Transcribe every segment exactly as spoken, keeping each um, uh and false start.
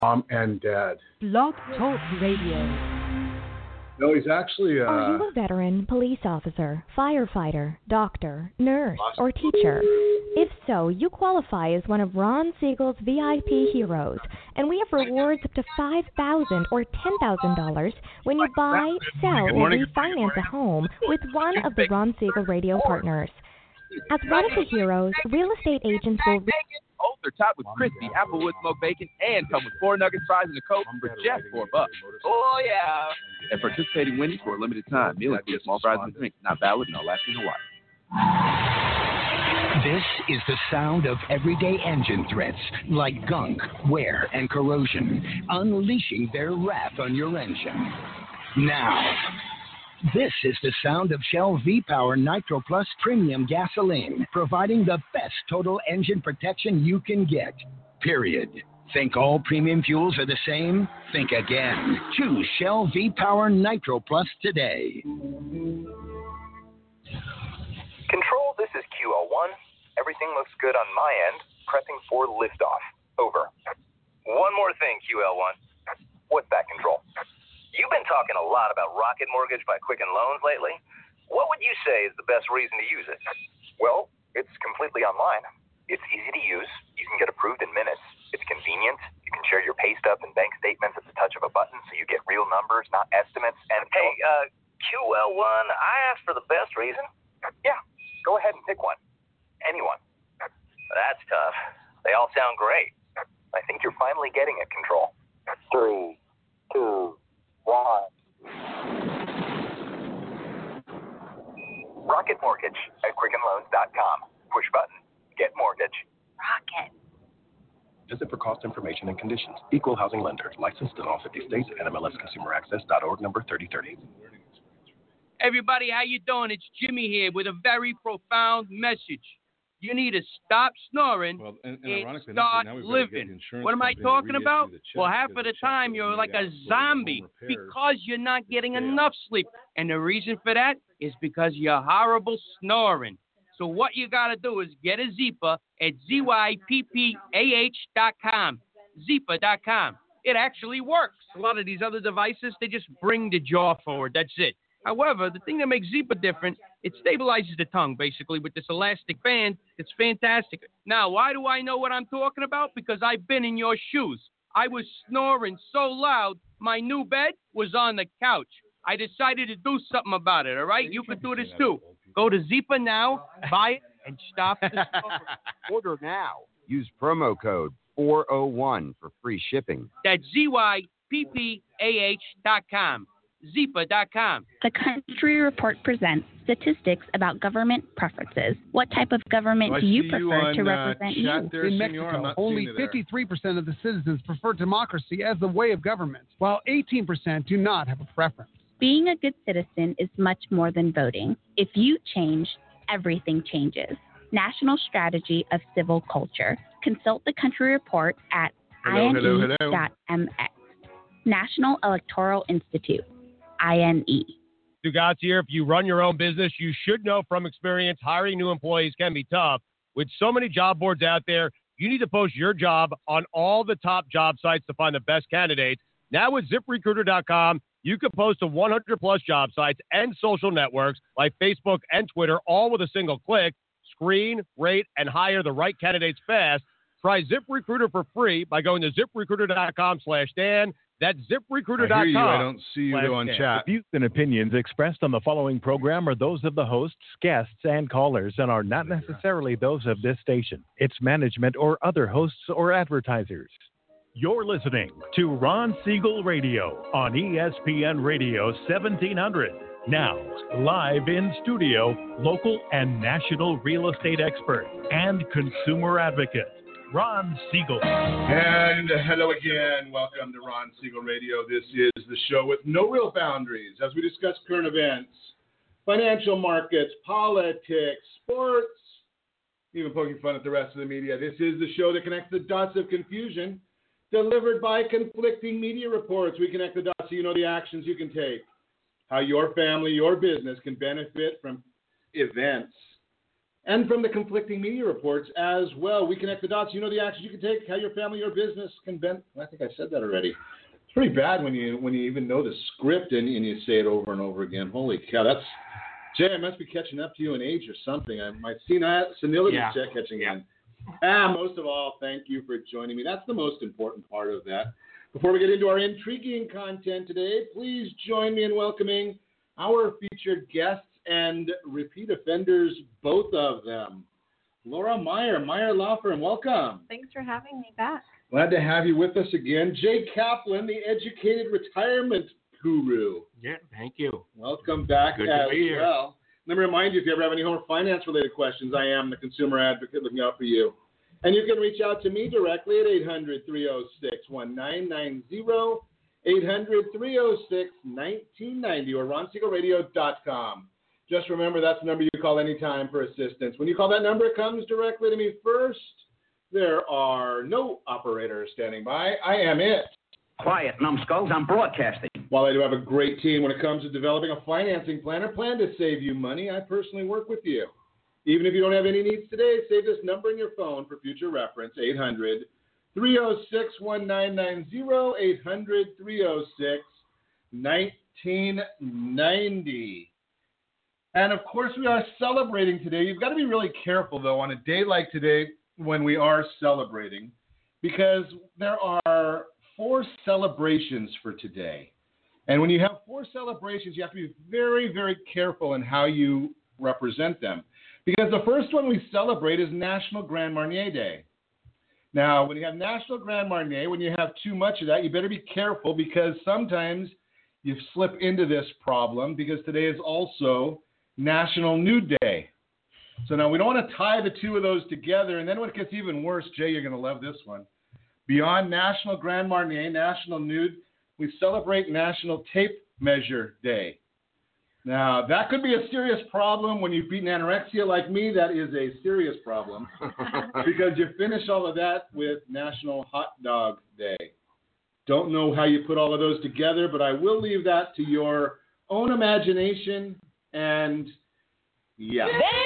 Mom and Dad. Blog Talk Radio. No, he's actually. Uh... Are you a veteran, police officer, firefighter, doctor, nurse, or teacher? If so, you qualify as one of Ron Siegel's V I P heroes, and we have rewards up to five thousand dollars or ten thousand dollars when you buy, sell, or refinance a home with one of the Ron Siegel radio partners. As one of the heroes, real estate agents will... Re- Oh, they're topped with crispy Applewood smoked bacon and come with four nuggets, fries, and a Coke for just four bucks. Oh, yeah. And participating Wendy's for a limited time. Meal includes small fries and drink. Not valid in Alaska and Hawaii. This is the sound of everyday engine threats like gunk, wear, and corrosion, unleashing their wrath on your engine. Now, this is the sound of Shell V-Power Nitro Plus Premium Gasoline, providing the best total engine protection you can get, period. Think all premium fuels are the same? Think again. Choose Shell V-Power Nitro Plus today. Control, this is Q L one. Everything looks good on my end. Prepping for liftoff. Over. One more thing, Q L one. What's that, Control? You've been talking a lot about Rocket Mortgage by Quicken Loans lately. What would you say is the best reason to use it? Well, it's completely online. It's easy to use. You can get approved in minutes. It's convenient. You can share your pay stubs and bank statements at the touch of a button so you get real numbers, not estimates. And hey, uh, Q L one, I asked for the best reason. Yeah, go ahead and pick one. Anyone. That's tough. They all sound great. I think you're finally getting it, Control. Three, two, one. Rocket Mortgage at quicken loans dot com. Push button. Get mortgage. Rocket. Visit for cost information and conditions. Equal housing lender. Licensed in all fifty states. N M L S consumer access dot org number thirty thirty. Everybody, how you doing? It's Jimmy here with a very profound message. You need to stop snoring well, and, and, and start living. What am I talking about? Well, half of the time you're like a zombie because you're not getting enough sleep. And the reason for that is because you're horrible snoring. So what you got to do is get a Zyppah at Z Y P P A H dot com. Zyppah dot com. It actually works. A lot of these other devices, they just bring the jaw forward. That's it. However, the thing that makes Zyppah different, it stabilizes the tongue, basically, with this elastic band. It's fantastic. Now, why do I know what I'm talking about? Because I've been in your shoes. I was snoring so loud, my new bed was on the couch. I decided to do something about it, all right? You could do this, too. Go to Zyppah now, buy it, and stop the snoring. Order now. Use promo code four oh one for free shipping. That's Z Y P P A H dot com. Zyppah dot com. The Country Report presents statistics about government preferences. What type of government so do you you prefer on, to uh, represent you? There, in senor, Mexico, only fifty-three percent of the citizens prefer democracy as the way of government, while eighteen percent do not have a preference. Being a good citizen is much more than voting. If you change, everything changes. National Strategy of Civil Culture. Consult the Country Report at I N E dot M X. National Electoral Institute. I N E. Dugat's here. If you run your own business, you should know from experience hiring new employees can be tough. With so many job boards out there, you need to post your job on all the top job sites to find the best candidates. Now with zip recruiter dot com, you can post to one hundred plus job sites and social networks like Facebook and Twitter, all with a single click. Screen, rate, and hire the right candidates fast. Try ZipRecruiter for free by going to zip recruiter dot com slash Dan. That's zip recruiter dot com. I hear you. I don't see you though on chat. The views and opinions expressed on the following program are those of the hosts, guests, and callers and are not necessarily those of this station, its management, or other hosts or advertisers. You're listening to Ron Siegel Radio on E S P N Radio seventeen hundred. Now, live in studio, local and national real estate expert and consumer advocate, Ron Siegel. And hello again. Welcome to Ron Siegel Radio. This is the show with no real boundaries as we discuss current events, financial markets, politics, sports, even poking fun at the rest of the media. This is the show that connects the dots of confusion delivered by conflicting media reports. We connect the dots so you know the actions you can take, how your family, your business can benefit from events and from the conflicting media reports as well. We connect the dots. You know the actions you can take, how your family or business can bend. I think I said that already. It's pretty bad when you when you even know the script and, and you say it over and over again. Holy cow, that's Jay. I must be catching up to you in age or something. I might see that senility yeah. check catching yeah. in. Ah, most of all, thank you for joining me. That's the most important part of that. Before we get into our intriguing content today, please join me in welcoming our featured guests and repeat offenders, both of them. Laura Meyer, Meyer Law Firm, welcome. Thanks for having me back. Glad to have you with us again. Jay Kaplan, the educated retirement guru. Yeah, thank you. Welcome back Good as to be here. well. Let me remind you, if you ever have any home or finance-related questions, I am the consumer advocate looking out for you. And you can reach out to me directly at eight hundred, three oh six, nineteen ninety, eight hundred, three oh six, nineteen ninety, or ron siegel radio dot com. Just remember, that's the number you call anytime for assistance. When you call that number, it comes directly to me first. There are no operators standing by. I am it. Quiet, numbskulls. I'm broadcasting. While I do have a great team when it comes to developing a financing plan or plan to save you money, I personally work with you. Even if you don't have any needs today, save this number in your phone for future reference, eight hundred, three oh six, nineteen ninety, eight hundred, three oh six, nineteen ninety. And, of course, we are celebrating today. You've got to be really careful, though, on a day like today when we are celebrating, because there are four celebrations for today. And when you have four celebrations, you have to be very, very careful in how you represent them. Because the first one we celebrate is National Grand Marnier Day. Now, when you have National Grand Marnier, when you have too much of that, you better be careful, because sometimes you slip into this problem, because today is also National Nude Day. So now we don't want to tie the two of those together. And then when it gets even worse, Jay, you're going to love this one. Beyond National Grand Marnier, National Nude, we celebrate National Tape Measure Day. Now, that could be a serious problem when you've beaten anorexia like me. That is a serious problem because you finish all of that with National Hot Dog Day. Don't know how you put all of those together, but I will leave that to your own imagination. And, yeah.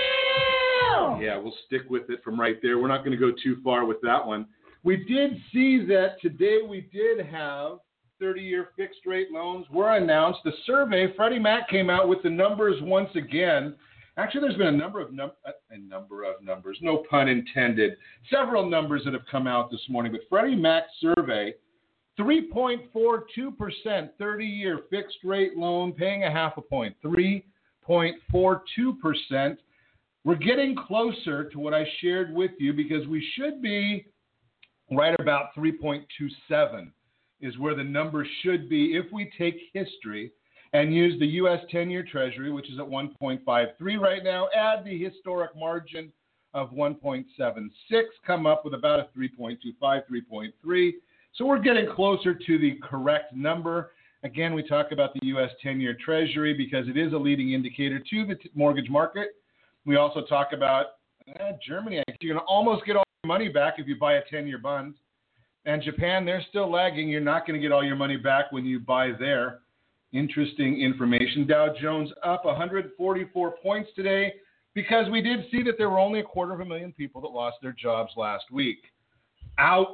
Damn! Yeah, we'll stick with it from right there. We're not going to go too far with that one. We did see that today we did have thirty-year fixed-rate loans were announced. The survey, Freddie Mac came out with the numbers once again. Actually, there's been a number of num- a number of numbers, no pun intended, several numbers that have come out this morning. But Freddie Mac's survey, three point four two percent thirty-year fixed-rate loan, paying a half a point, three point four two percent. We're getting closer to what I shared with you, because we should be right about three point two seven. Is where the number should be if we take history and use the U S ten-year Treasury, which is at one point five three right now, add the historic margin of one point seven six, come up with about a three point two five, three point three. So we're getting closer to the correct number. Again, we talk about the U S ten-year Treasury because it is a leading indicator to the t- mortgage market. We also talk about eh, Germany. You're going to almost get all your money back if you buy a ten-year bond. And Japan, they're still lagging. You're not going to get all your money back when you buy there. Interesting information. Dow Jones up one hundred forty-four points today because we did see that there were only a quarter of a million people that lost their jobs last week. Ouch.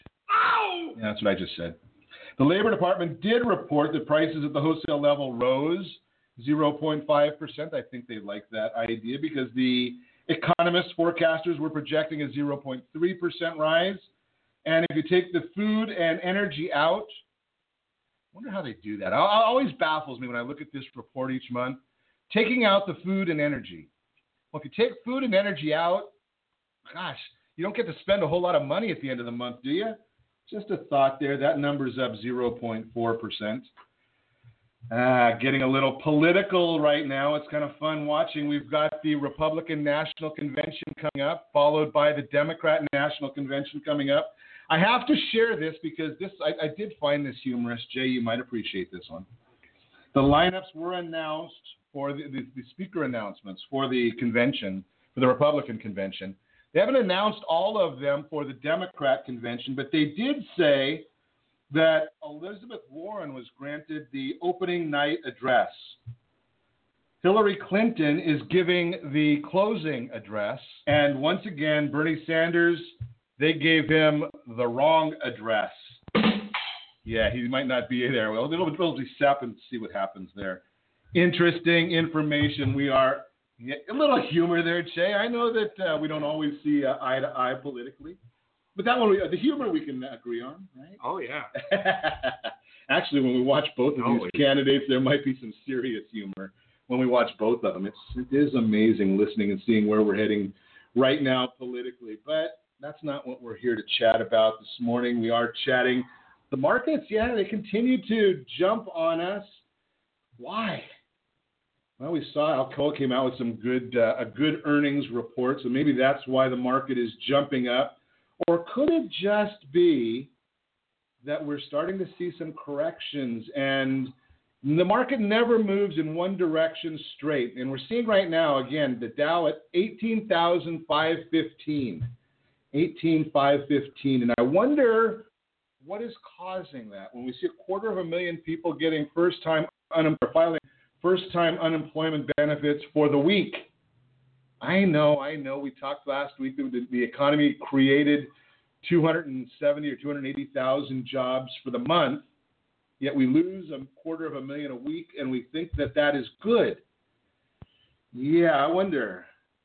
Ow! Yeah, that's what I just said. The Labor Department did report that prices at the wholesale level rose zero point five percent. I think they like that idea because the economists, forecasters were projecting a zero point three percent rise. And if you take the food and energy out, I wonder how they do that. It always baffles me when I look at this report each month. Taking out the food and energy. Well, if you take food and energy out, gosh, you don't get to spend a whole lot of money at the end of the month, do you? Just a thought there. That number's up zero point four percent. Ah, getting a little political right now. It's kind of fun watching. We've got the Republican National Convention coming up, followed by the Democrat National Convention coming up. I have to share this because this I, I did find this humorous. Jay, you might appreciate this one. The lineups were announced for the, the, the speaker announcements for the convention, for the Republican convention. They haven't announced all of them for the Democrat convention, but they did say that Elizabeth Warren was granted the opening night address. Hillary Clinton is giving the closing address. And once again, Bernie Sanders, they gave him the wrong address. Yeah, he might not be there. Well, we'll, we'll just step and see what happens there. Interesting information. We are yeah, a little humor there, Che. I know that uh, we don't always see uh, eye to eye politically, but that one, we, uh, the humor we can agree on, right? Oh, yeah. Actually, when we watch both of oh, these yeah. candidates, there might be some serious humor when we watch both of them. It's, it is amazing listening and seeing where we're heading right now politically, but that's not what we're here to chat about this morning. We are chatting the markets. Yeah, they continue to jump on us. Why? Well, we saw Alcoa came out with some good, uh, a good earnings report, so maybe that's why the market is jumping up. Or could it just be that we're starting to see some corrections and the market never moves in one direction straight? And we're seeing right now, again, the Dow at eighteen thousand five hundred fifteen. eighteen thousand five hundred fifteen. And I wonder what is causing that when we see a quarter of a million people getting first-time unemployment, filing first-time unemployment benefits for the week. I know, I know. We talked last week that the, the economy created two hundred seventy or two hundred eighty thousand jobs for the month, yet we lose a quarter of a million a week, and we think that that is good. Yeah, I wonder.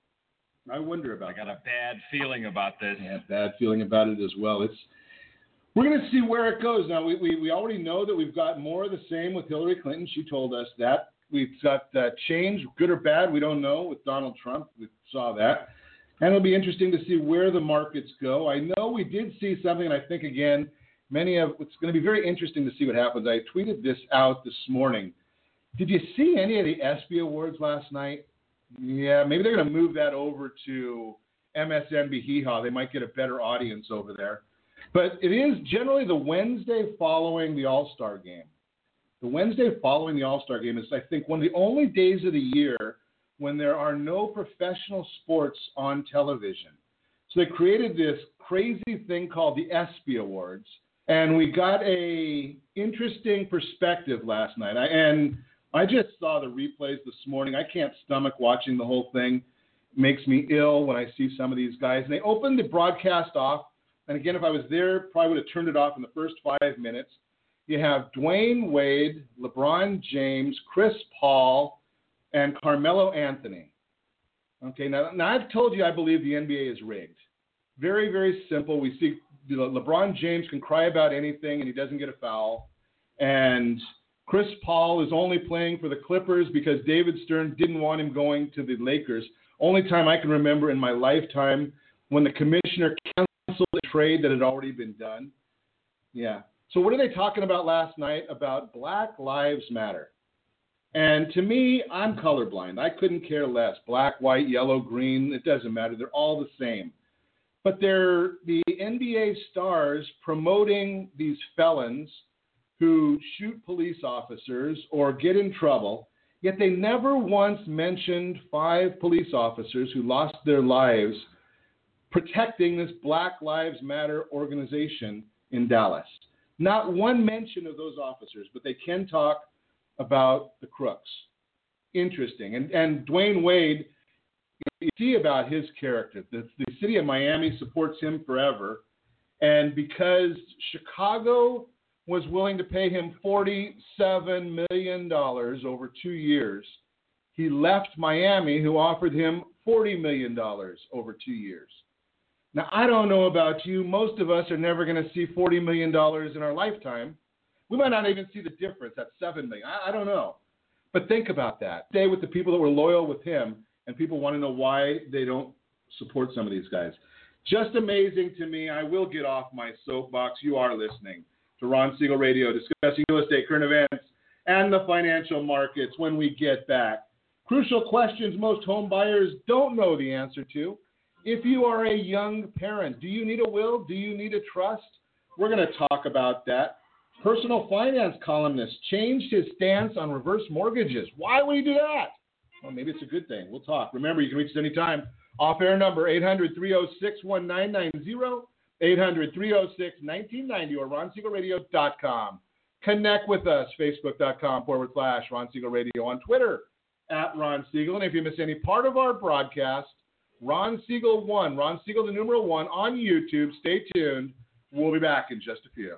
I wonder about that. I got a bad feeling about this. Yeah, bad feeling about it as well. It's We're going to see where it goes. Now, we, we, we already know that we've got more of the same with Hillary Clinton. She told us that. We've got uh, change, good or bad, we don't know, with Donald Trump. We saw that. And it'll be interesting to see where the markets go. I know we did see something, and I think, again, many of it's going to be very interesting to see what happens. I tweeted this out this morning. Did you see any of the ESPY Awards last night? Yeah, maybe they're going to move that over to M S N B Hee Haw. They might get a better audience over there. But it is generally the Wednesday following the All-Star game. The Wednesday following the All-Star game is, I think, one of the only days of the year when there are no professional sports on television. So they created this crazy thing called the ESPY Awards, and we got a interesting perspective last night. I, and I just saw the replays this morning. I can't stomach watching the whole thing. It makes me ill when I see some of these guys. And they opened the broadcast off. And again, if I was there, probably would have turned it off in the first five minutes. You have Dwayne Wade, LeBron James, Chris Paul, and Carmelo Anthony. Okay, now, now I've told you I believe the N B A is rigged. Very, very simple. We see you know, LeBron James can cry about anything and he doesn't get a foul. And Chris Paul is only playing for the Clippers because David Stern didn't want him going to the Lakers. Only time I can remember in my lifetime when the commissioner canceled a trade that had already been done. Yeah. So what are they talking about last night? About Black Lives Matter. And to me, I'm colorblind. I couldn't care less. Black, white, yellow, green, it doesn't matter. They're all the same. But they're the N B A stars promoting these felons who shoot police officers or get in trouble, yet they never once mentioned five police officers who lost their lives protecting this Black Lives Matter organization in Dallas. Not one mention of those officers, but they can talk about the crooks. Interesting. And, and Dwayne Wade, you see about his character. The, the city of Miami supports him forever. And because Chicago was willing to pay him forty-seven million dollars over two years, he left Miami, who offered him forty million dollars over two years. Now, I don't know about you. Most of us are never going to see forty million dollars in our lifetime. We might not even see the difference at seven million dollars. I, I don't know. But think about that. Stay with the people that were loyal with him, and people want to know why they don't support some of these guys. Just amazing to me. I will get off my soapbox. You are listening to Ron Siegel Radio, discussing real estate, current events, and the financial markets when we get back. Crucial questions most home buyers don't know the answer to. If you are a young parent, do you need a will? Do you need a trust? We're going to talk about that. Personal finance columnist changed his stance on reverse mortgages. Why would he do that? Well, maybe it's a good thing. We'll talk. Remember, you can reach us anytime. Off-air number, eight hundred, three oh six, one nine nine zero, eight hundred, three oh six, one nine nine zero, or ron siegel radio dot com. Connect with us, facebook dot com forward slash Ron Siegel Radio. On Twitter, at Ron Siegel. And if you miss any part of our broadcast, Ron Siegel one, Ron Siegel the numeral one on YouTube. Stay tuned. We'll be back in just a few.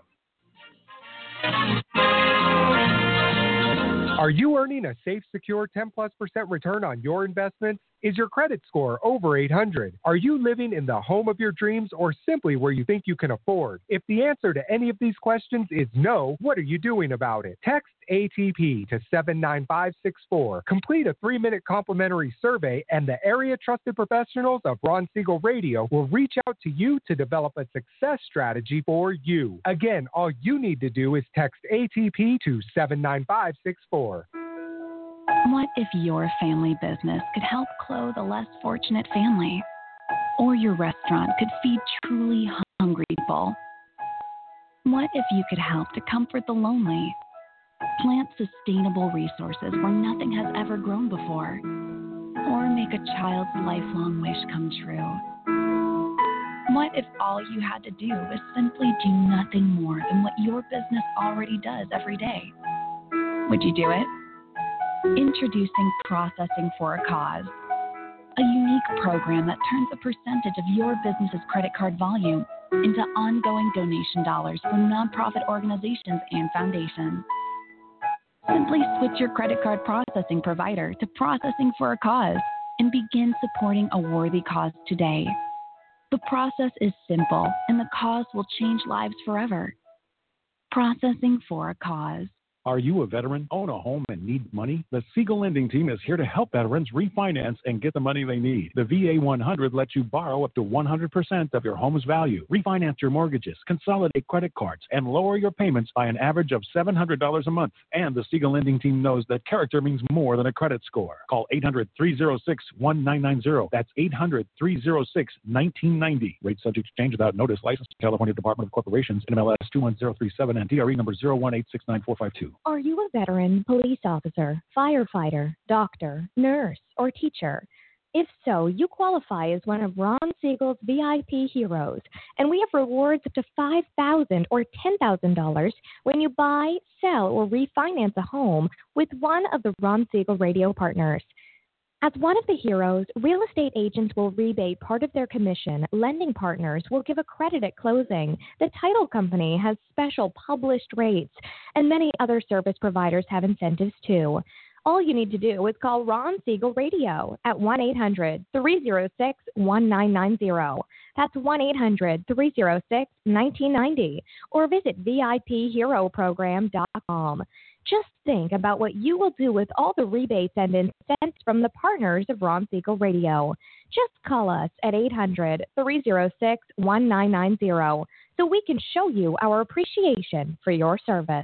Are you earning a safe, secure ten plus percent return on your investments? Is your credit score over eight hundred? Are you living in the home of your dreams or simply where you think you can afford? If the answer to any of these questions is no, what are you doing about it? Text A T P to seven nine five six four. Complete a three-minute complimentary survey, and the area trusted professionals of Ron Siegel Radio will reach out to you to develop a success strategy for you. Again, all you need to do is text A T P to seven nine five six four. What if your family business could help clothe a less fortunate family? Or your restaurant could feed truly hungry people? What if you could help to comfort the lonely? Plant sustainable resources where nothing has ever grown before? Or make a child's lifelong wish come true? What if all you had to do was simply do nothing more than what your business already does every day? Would you do it? Introducing Processing for a Cause, a unique program that turns a percentage of your business's credit card volume into ongoing donation dollars for nonprofit organizations and foundations. Simply switch your credit card processing provider to Processing for a Cause and begin supporting a worthy cause today. The process is simple, and the cause will change lives forever. Processing for a Cause. Are you a veteran, own a home, and need money? The Siegel Lending Team is here to help veterans refinance and get the money they need. The V A one hundred lets you borrow up to one hundred percent of your home's value, refinance your mortgages, consolidate credit cards, and lower your payments by an average of seven hundred dollars a month. And the Siegel Lending Team knows that character means more than a credit score. Call eight hundred, three oh six, one nine nine zero. That's eight hundred, three oh six, one nine nine zero. Rate subject to change without notice. Licensed to California Department of Corporations, N M L S two one zero three seven, and D R E number zero one eight six nine four five two. Are you a veteran, police officer, firefighter, doctor, nurse, or teacher? If so, you qualify as one of Ron Siegel's V I P heroes, and we have rewards up to five thousand dollars or ten thousand dollars when you buy, sell, or refinance a home with one of the Ron Siegel Radio partners. As one of the heroes, real estate agents will rebate part of their commission. Lending partners will give a credit at closing. The title company has special published rates, and many other service providers have incentives too. All you need to do is call Ron Siegel Radio at one eight hundred, three oh six, one nine nine zero. That's one eight hundred, three oh six, one nine nine zero, or visit V I P hero program dot com. Just think about what you will do with all the rebates and incentives from the partners of Ron Siegel Radio. Just call us at eight hundred, three oh six, one nine nine zero so we can show you our appreciation for your service.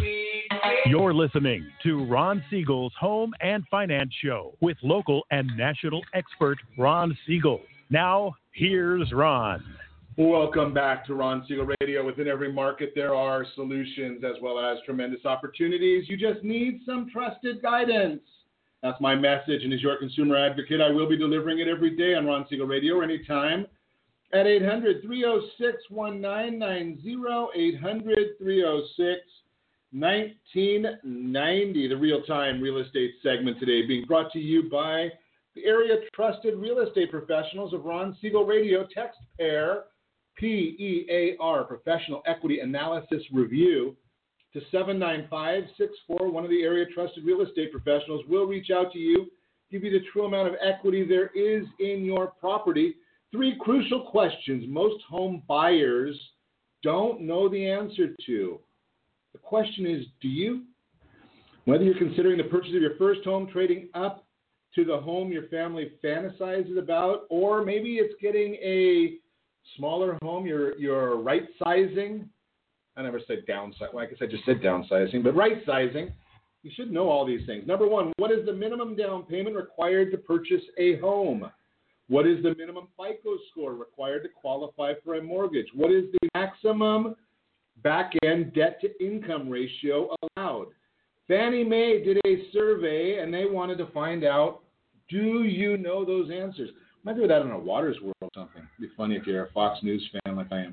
You're listening to Ron Siegel's Home and Finance Show with local and national expert Ron Siegel. Now, here's Ron. Welcome back to Ron Siegel Radio. Within every market, there are solutions as well as tremendous opportunities. You just need some trusted guidance. That's my message, and as your consumer advocate, I will be delivering it every day on Ron Siegel Radio or anytime at eight hundred, three oh six, one nine nine zero, eight hundred, three oh six, one nine nine zero. The real-time real estate segment today being brought to you by the area trusted real estate professionals of Ron Siegel Radio. Text pair P E A R, Professional Equity Analysis Review, to seven nine five six four. One of the area trusted real estate professionals will reach out to you, give you the true amount of equity there is in your property. Three crucial questions most home buyers don't know the answer to. The question is, do you? Whether you're considering the purchase of your first home, trading up to the home your family fantasizes about, or maybe it's getting a smaller home, you're, you're right sizing. I never said downsizing. Well, I guess I just said downsizing, but right sizing. You should know all these things. Number one, what is the minimum down payment required to purchase a home? What is the minimum FICO score required to qualify for a mortgage? What is the maximum back-end debt-to-income ratio allowed? Fannie Mae did a survey, and they wanted to find out, do you know those answers? Might do that in a Waters World or something. It'd be funny if you're a Fox News fan like I am.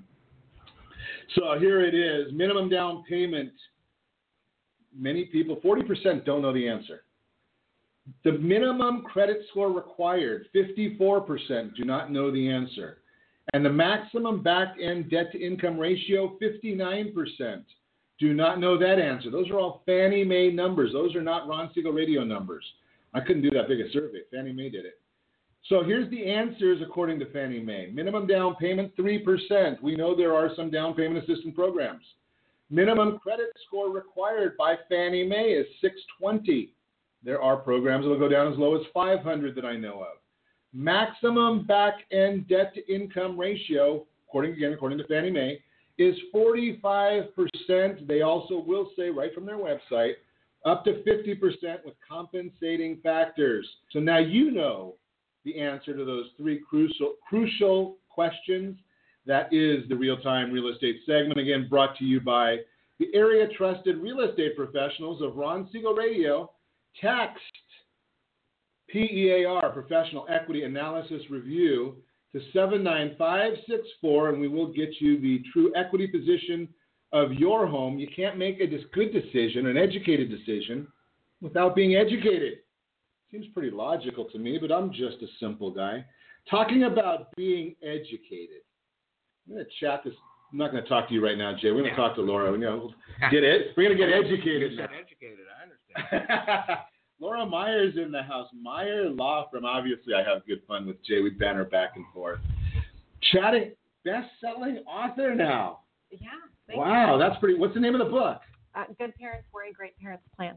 So here it is, minimum down payment. Many people, forty percent don't know the answer. The minimum credit score required, fifty-four percent do not know the answer. And the maximum back-end debt-to-income ratio, fifty-nine percent do not know that answer. Those are all Fannie Mae numbers. Those are not Ron Siegel Radio numbers. I couldn't do that big a survey. Fannie Mae did it. So here's the answers according to Fannie Mae. Minimum down payment, three percent. We know there are some down payment assistance programs. Minimum credit score required by Fannie Mae is six twenty. There are programs that will go down as low as five hundred that I know of. Maximum back-end debt-to-income ratio, according again according to Fannie Mae, is forty-five percent. They also will say right from their website, up to fifty percent with compensating factors. So now you know the answer to those three crucial crucial questions. That is the Real-Time Real Estate segment, again brought to you by the area trusted real estate professionals of Ron Siegel Radio. Text P E A R, Professional Equity Analysis Review, to seven nine five six four, and we will get you the true equity position of your home. You can't make a good decision, an educated decision, without being educated. Seems pretty logical to me, but I'm just a simple guy. Talking about being educated. I'm going to chat this. I'm not going to talk to you right now, Jay. We're going to talk to Laura. We're going to get it. We're going to get educated now. Educated, I understand. Laura Meyer's in the house. Meyer Law Firm. Obviously, I have good fun with Jay. We banter back and forth. Chatting, best-selling author now. Yeah. Wow, you. that's pretty. What's the name of the book? Uh, Good Parents Worry, Great Parents Plan.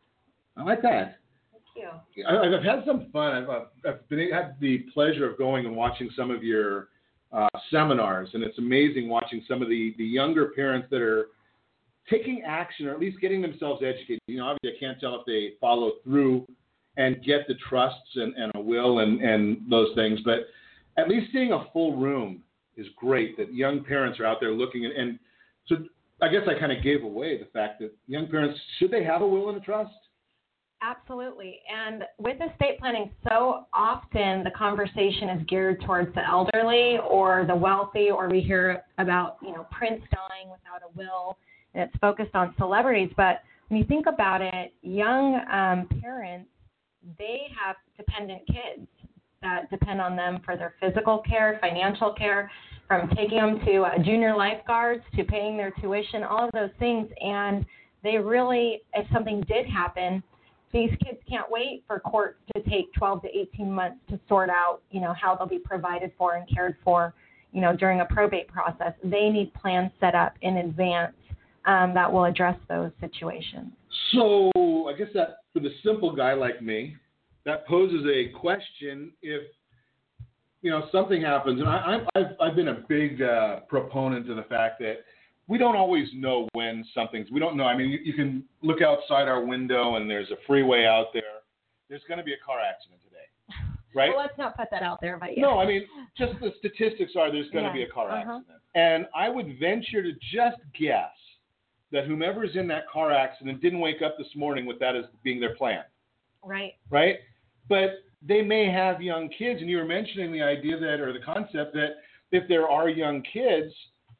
I like that. Thank you. I, I've had some fun. I've, I've been had the pleasure of going and watching some of your uh, seminars, and it's amazing watching some of the, the younger parents that are taking action, or at least getting themselves educated. You know, obviously I can't tell if they follow through and get the trusts and, and a will and, and those things, but at least seeing a full room is great, that young parents are out there looking. And, and so I guess I kind of gave away the fact that young parents, should they have a will and a trust? Absolutely. And with estate planning, so often the conversation is geared towards the elderly or the wealthy, or we hear about, you know, Prince dying without a will, and it's focused on celebrities. But when you think about it, young um, parents, they have dependent kids that depend on them for their physical care, financial care, from taking them to uh, junior lifeguards to paying their tuition, all of those things. And they really, if something did happen, these kids can't wait for court to take twelve to eighteen months to sort out, you know, how they'll be provided for and cared for, you know, during a probate process. They need plans set up in advance um, that will address those situations. So I guess that for the simple guy like me, that poses a question. If, you know, something happens, and I, I've, I've been a big uh, proponent of the fact that we don't always know when something's, we don't know. I mean, you, you can look outside our window and there's a freeway out there. There's going to be a car accident today, right? Well, let's not put that out there, but yeah. No, I mean, just the statistics are there's going yeah. to be a car uh-huh. accident. And I would venture to just guess that whomever's in that car accident didn't wake up this morning with that as being their plan. Right. Right? But they may have young kids, and you were mentioning the idea that, or the concept that if there are young kids,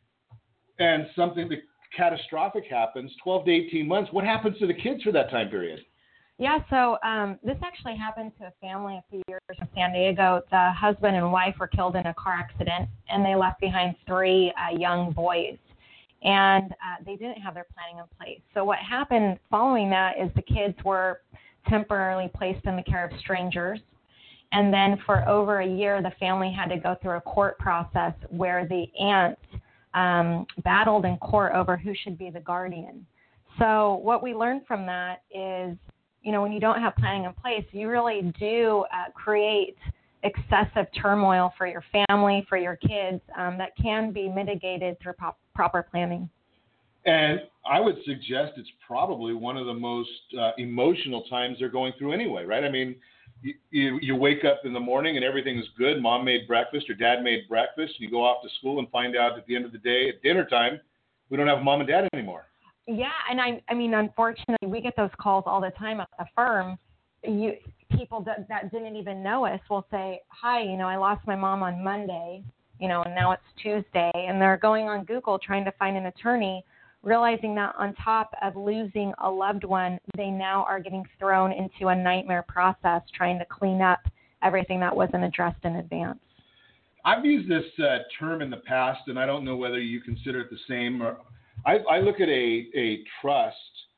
and something that catastrophic happens, twelve to eighteen months, what happens to the kids for that time period? Yeah, so um, this actually happened to a family a few years in San Diego. The husband and wife were killed in a car accident, and they left behind three uh, young boys. And uh, they didn't have their planning in place. So what happened following that is the kids were temporarily placed in the care of strangers. And then for over a year, the family had to go through a court process where the aunt Um, battled in court over who should be the guardian. So what we learned from that is, you know, when you don't have planning in place, you really do uh, create excessive turmoil for your family, for your kids, um, that can be mitigated through pop- proper planning. And I would suggest it's probably one of the most uh, emotional times they're going through anyway, right? I mean, You, you, you wake up in the morning and everything's good. Mom made breakfast or dad made breakfast. You go off to school and find out at the end of the day at dinner time, we don't have mom and dad anymore. Yeah, and I, I mean, unfortunately, we get those calls all the time at the firm. You people that, that didn't even know us will say, "Hi, you know, I lost my mom on Monday, you know, and now it's Tuesday," and they're going on Google trying to find an attorney realizing that on top of losing a loved one, they now are getting thrown into a nightmare process trying to clean up everything that wasn't addressed in advance. I've used this uh, term in the past, and I don't know whether you consider it the same. Or I, I look at a, a trust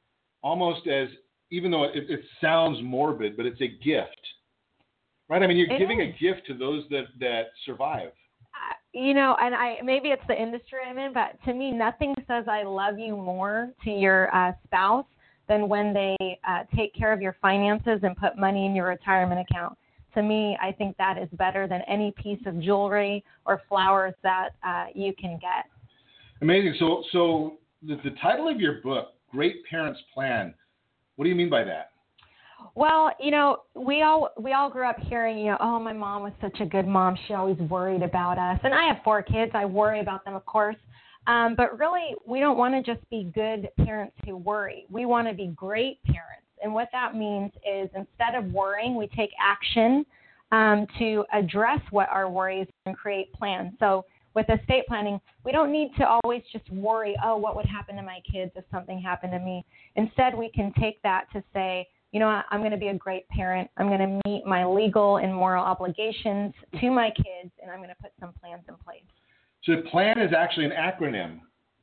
almost as, even though it, it sounds morbid, but it's a gift, right? I mean, you're it giving is. a gift to those that, that survive. Uh, you know, and I maybe it's the industry I'm in, but to me, nothing says I love you more to your uh, spouse than when they uh, take care of your finances and put money in your retirement account. To me, I think that is better than any piece of jewelry or flowers that uh, you can get. Amazing. So, so the, the title of your book, Great Parents Plan, what do you mean by that? Well, you know, we all we all grew up hearing, you know, oh, my mom was such a good mom. She always worried about us. And I have four kids. I worry about them, of course. Um, but really, we don't want to just be good parents who worry. We want to be great parents. And what that means is instead of worrying, we take action um, to address what our worries and create plans. So with estate planning, we don't need to always just worry, oh, what would happen to my kids if something happened to me? Instead, we can take that to say, you know, I'm going to be a great parent. I'm going to meet my legal and moral obligations to my kids, and I'm going to put some plans in place. So PLAN is actually an acronym.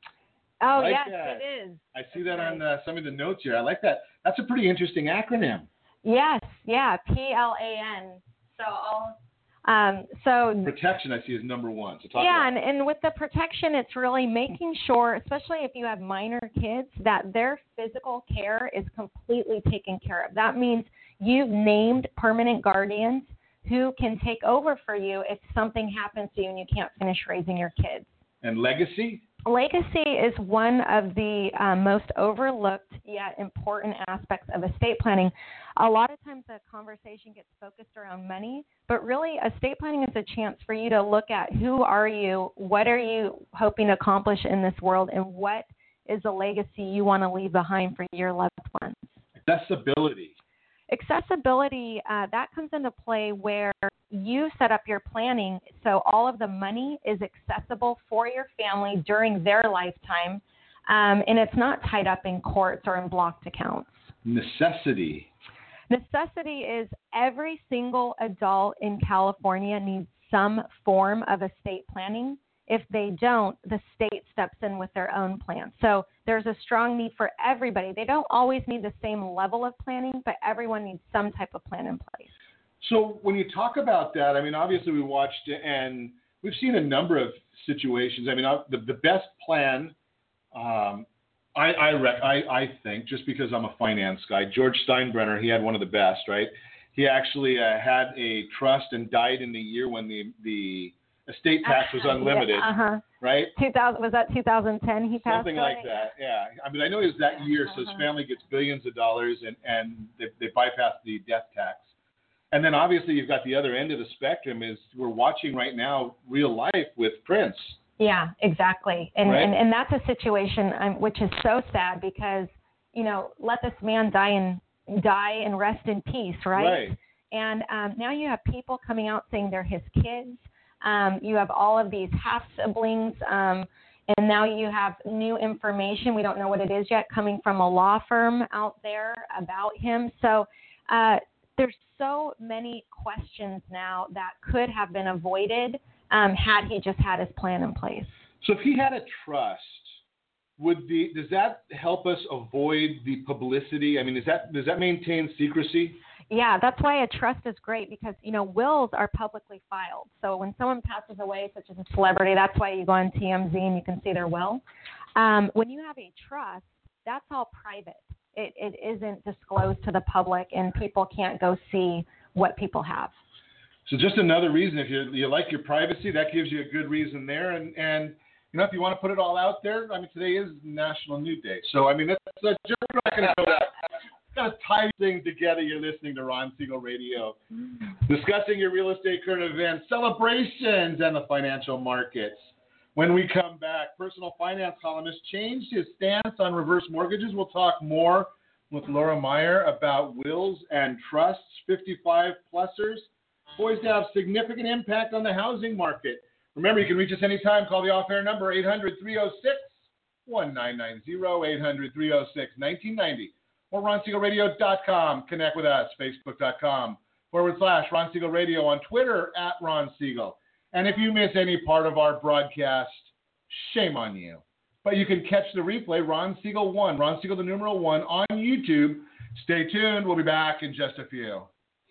Oh, like yes, that. it is. I see that on uh, some of the notes here. I like that. That's a pretty interesting acronym. Yes, yeah, P L A N. So I'll, um, so protection, I see, is number one. So talk yeah, about and, and with the protection, it's really making sure, especially if you have minor kids, that their physical care is completely taken care of. That means you've named permanent guardians who can take over for you if something happens to you and you can't finish raising your kids. And legacy? Legacy is one of the uh, most overlooked yet important aspects of estate planning. A lot of times the conversation gets focused around money, but really estate planning is a chance for you to look at who are you, what are you hoping to accomplish in this world, and what is a legacy you want to leave behind for your loved ones. Accessibility. Accessibility, uh, that comes into play where you set up your planning so all of the money is accessible for your family during their lifetime, um, and it's not tied up in courts or in blocked accounts. Necessity. Necessity is every single adult in California needs some form of estate planning. If they don't, the state steps in with their own plan. So there's a strong need for everybody. They don't always need the same level of planning, but everyone needs some type of plan in place. So when you talk about that, I mean, obviously we watched and we've seen a number of situations. I mean, the, the best plan, um, I, I, rec- I, I think, just because I'm a finance guy, George Steinbrenner, he had one of the best, right? He actually uh, had a trust and died in the year when the, the estate tax was unlimited, yeah, uh-huh. right? two thousand was that two thousand ten he passed Something away? like that, yeah. I mean, I know it was that year, so his Uh-huh. family gets billions of dollars, and, and they, they bypass the death tax. And then obviously you've got the other end of the spectrum is we're watching right now real life with Prince. Yeah, exactly. And, Right. and, and that's a situation um, which is so sad because, you know, let this man die and die and rest in peace, right? Right. And um, now you have people coming out saying they're his kids. Um, you have all of these half siblings, um, and now you have new information. We don't know what it is yet coming from a law firm out there about him. So uh, there's so many questions now that could have been avoided um, had he just had his plan in place. So if he had a trust, would the does that help us avoid the publicity? I mean, is that does that maintain secrecy? Yeah, that's why a trust is great because, you know, wills are publicly filed. So when someone passes away, such as a celebrity, that's why you go on T M Z and you can see their will. Um, when you have a trust, that's all private. It, it isn't disclosed to the public, and people can't go see what people have. So just another reason, if you you like your privacy, that gives you a good reason there. And, and you know, if you want to put it all out there, I mean, today is National Nude Day. So, I mean, that's, that's just we're not going to go that. Got to tie things together. You're listening to Ron Siegel Radio, discussing your real estate current events, celebrations, and the financial markets. When we come back, personal finance columnist changed his stance on reverse mortgages. We'll talk more with Laura Meyer about wills and trusts, fifty-five plusers, poised to have significant impact on the housing market. Remember, you can reach us anytime. Call the off-air number, eight hundred, three oh six, one nine nine zero, eight hundred, three oh six, nineteen ninety, or ron siegel radio dot com. Connect with us, facebook.com forward slash Ron Siegel Radio, on Twitter at Ron Siegel. And if you miss any part of our broadcast, shame on you. But you can catch the replay, Ron Siegel one, Ron Siegel the numeral one, on YouTube. Stay tuned. We'll be back in just a few.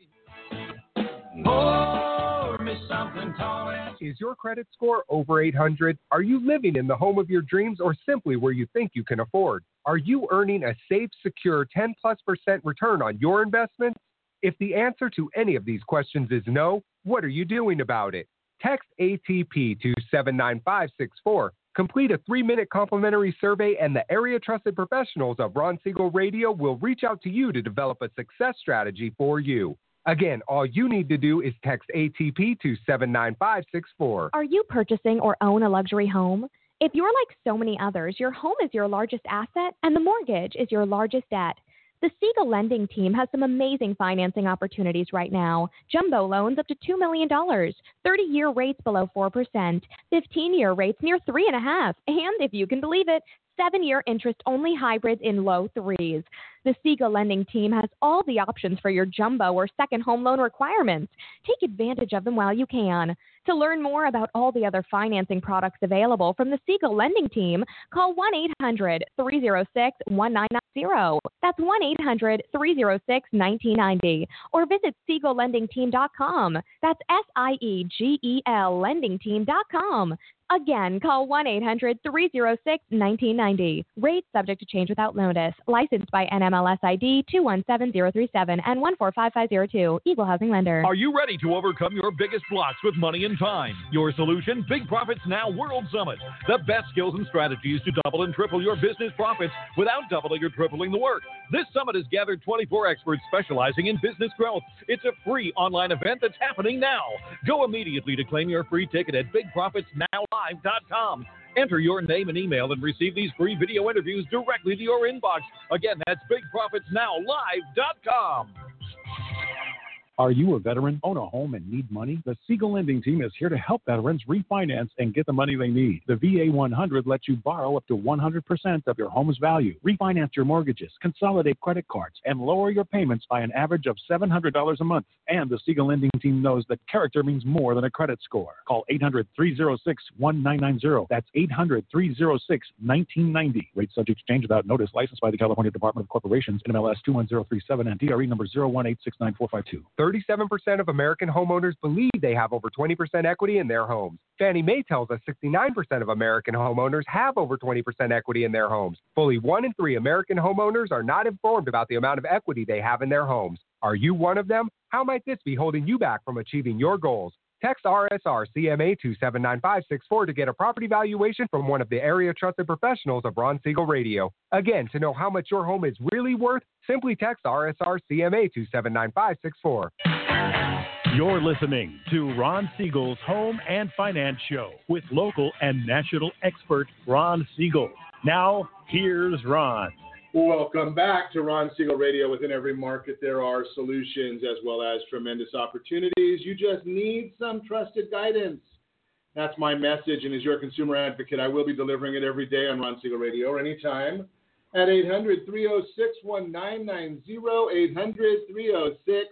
Pour me something, Thomas. Is your credit score over eight hundred? Are you living in the home of your dreams, or simply where you think you can afford? Are you earning a safe, secure ten plus percent return on your investments? If the answer to any of these questions is no, what are you doing about it? Text A T P to seven nine five six four. Complete a three-minute complimentary survey, and the area trusted professionals of Ron Siegel Radio will reach out to you to develop a success strategy for you. Again, all you need to do is text A T P to seven nine five six four. Are you purchasing or own a luxury home? If you're like so many others, your home is your largest asset and the mortgage is your largest debt. The Siegel Lending Team has some amazing financing opportunities right now. Jumbo loans up to two million dollars, thirty-year rates below four percent, fifteen-year rates near three point five percent, and if you can believe it, seven-year interest-only hybrids in low threes. The Siegel Lending Team has all the options for your jumbo or second home loan requirements. Take advantage of them while you can. To learn more about all the other financing products available from the Siegel Lending Team, call one eight hundred, three oh six, one nine nine zero. That's one eight hundred, three oh six, nineteen ninety. Or visit siegel lending team dot com. That's S I E G E L lending team dot com. Again, call one eight hundred, three oh six, nineteen ninety. Rates subject to change without notice. Licensed by N M L S I D two one seven zero three seven and one four five five zero two. Equal Housing Lender. Are you ready to overcome your biggest blocks with money and time? Your solution, Big Profits Now World Summit. The best skills and strategies to double and triple your business profits without doubling or tripling the work. This summit has gathered twenty-four experts specializing in business growth. It's a free online event that's happening now. Go immediately to claim your free ticket at big profits now live dot com. Enter your name and email and receive these free video interviews directly to your inbox. Again, that's big profits now live dot com. Are you a veteran, own a home, and need money? The Siegel Lending Team is here to help veterans refinance and get the money they need. The V A one hundred lets you borrow up to one hundred percent of your home's value, refinance your mortgages, consolidate credit cards, and lower your payments by an average of seven hundred dollars a month. And the Siegel Lending Team knows that character means more than a credit score. Call eight hundred, three oh six, one nine nine zero. That's eight hundred, three oh six, nineteen ninety. Rates subject to change without notice. Licensed by the California Department of Corporations, N M L S two one zero three seven, and D R E number zero one eight six nine four five two. thirty-seven percent of American homeowners believe they have over twenty percent equity in their homes. Fannie Mae tells us sixty-nine percent of American homeowners have over twenty percent equity in their homes. Fully one in three American homeowners are not informed about the amount of equity they have in their homes. Are you one of them? How might this be holding you back from achieving your goals? Text R S R C M A to seven nine five six four to get a property valuation from one of the area trusted professionals of Ron Siegel Radio. Again, to know how much your home is really worth, simply text R S R C M A to seven nine five six four. You're listening to Ron Siegel's Home and Finance Show with local and national expert Ron Siegel. Now, here's Ron. Welcome back to Ron Siegel Radio. Within every market, there are solutions as well as tremendous opportunities. You just need some trusted guidance. That's my message, and as your consumer advocate, I will be delivering it every day on Ron Siegel Radio or anytime at eight hundred, three oh six, one nine nine zero, eight hundred, three oh six,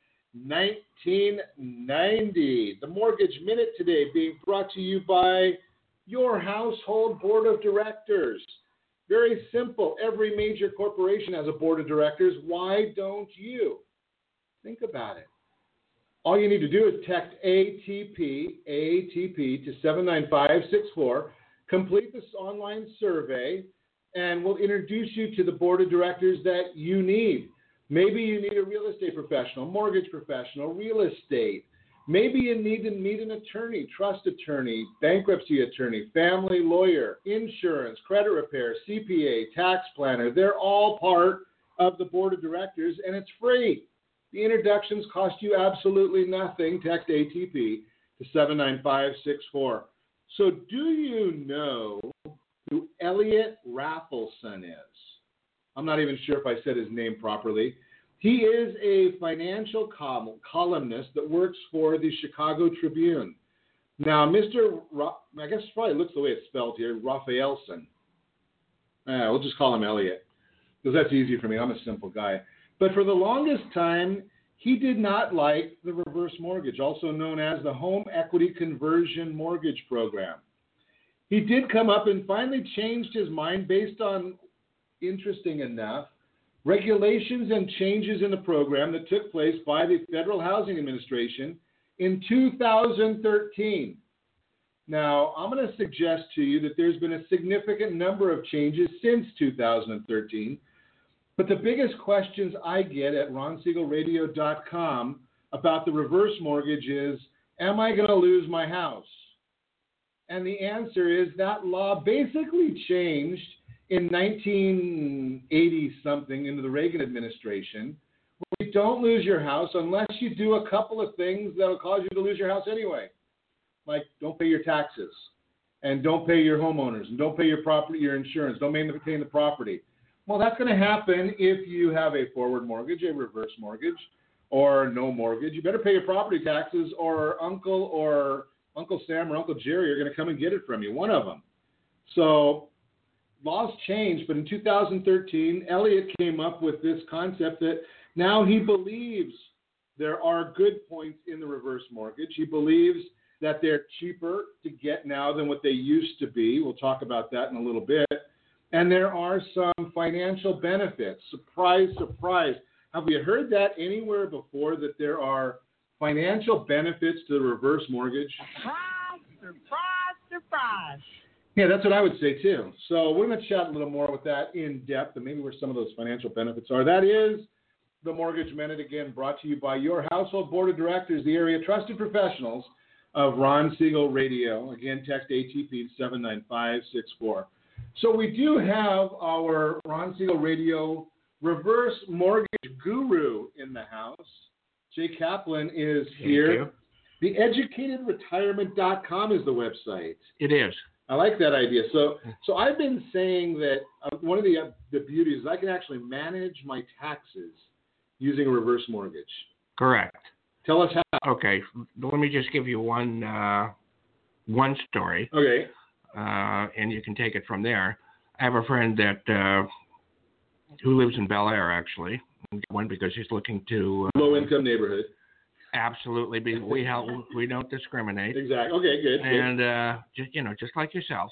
nineteen ninety. The Mortgage Minute today being brought to you by your household board of directors. Very simple. Every major corporation has a board of directors. Why don't you? Think about it. All you need to do is text A T P, A T P to seven nine five six four, complete this online survey, and we'll introduce you to the board of directors that you need. Maybe you need a real estate professional, mortgage professional, real estate. Maybe you need to meet an attorney, trust attorney, bankruptcy attorney, family lawyer, insurance, credit repair, C P A, tax planner. They're all part of the board of directors, and it's free. The introductions cost you absolutely nothing. Text A T P to seven nine five six four. So do you know who Elliot Raffleson is? I'm not even sure if I said his name properly. He is a financial col- columnist that works for the Chicago Tribune. Now, Mister Ra- I guess it probably looks the way it's spelled here, Raphaelson. Uh, we'll just call him Elliot, because that's easy for me. I'm a simple guy. But for the longest time, he did not like the reverse mortgage, also known as the Home Equity Conversion Mortgage Program. He did come up and finally changed his mind based on, interesting enough, regulations and changes in the program that took place by the Federal Housing Administration in two thousand thirteen. Now, I'm going to suggest to you that there's been a significant number of changes since two thousand thirteen, but the biggest questions I get at ron siegel radio dot com about the reverse mortgage is, am I going to lose my house? And the answer is that law basically changed in nineteen eighty something into the Reagan administration, where you don't lose your house unless you do a couple of things that'll cause you to lose your house anyway. Like don't pay your taxes, and don't pay your homeowners, and don't pay your property, your insurance, don't maintain the property. Well, that's going to happen if you have a forward mortgage, a reverse mortgage, or no mortgage. You better pay your property taxes, or Uncle or Uncle Sam or Uncle Jerry are going to come and get it from you, one of them. So laws changed, but in two thousand thirteen, Elliot came up with this concept that now he believes there are good points in the reverse mortgage. He believes that they're cheaper to get now than what they used to be. We'll talk about that in a little bit. And there are some financial benefits. Surprise, surprise. Have we heard that anywhere before, that there are financial benefits to the reverse mortgage? Surprise, surprise, surprise. Yeah, that's what I would say too. So we're going to chat a little more with that in depth and maybe where some of those financial benefits are. That is the Mortgage Minute, again, brought to you by your household board of directors, the area trusted professionals of Ron Siegel Radio. Again, text A T P seven nine five six four. So we do have our Ron Siegel Radio reverse mortgage guru in the house. Jay Kaplan is here. the educated retirement dot com is the website. It is. I like that idea. So, so I've been saying that uh, one of the uh, the beauties is I can actually manage my taxes using a reverse mortgage. Correct. Tell us how. Okay, let me just give you one uh, one story. Okay. Uh, and you can take it from there. I have a friend that uh, who lives in Bel Air, actually. One because he's looking to uh, low income neighborhood. Absolutely, be, we help. We don't discriminate. Exactly. Okay, good. And uh, just you know, just like yourself,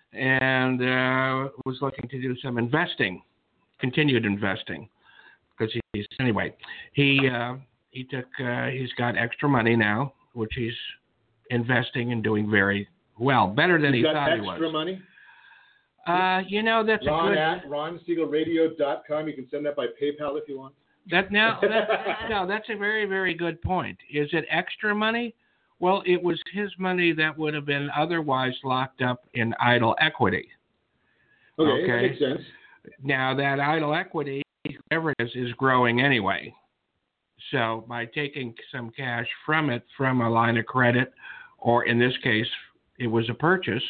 and uh, was looking to do some investing, continued investing, because he's anyway. He uh, he took. Uh, he's got extra money now, which he's investing and doing very well, better than he's he got thought he was. Extra money. Uh, you know that's Ron a good. At ron siegel radio dot com. You can send that by PayPal if you want. That now, that, no, that's a very, very good point. Is it extra money? Well, it was his money that would have been otherwise locked up in idle equity. Okay, okay? That makes sense. Now, that idle equity, whatever it is, is growing anyway. So by taking some cash from it, from a line of credit, or in this case, it was a purchase,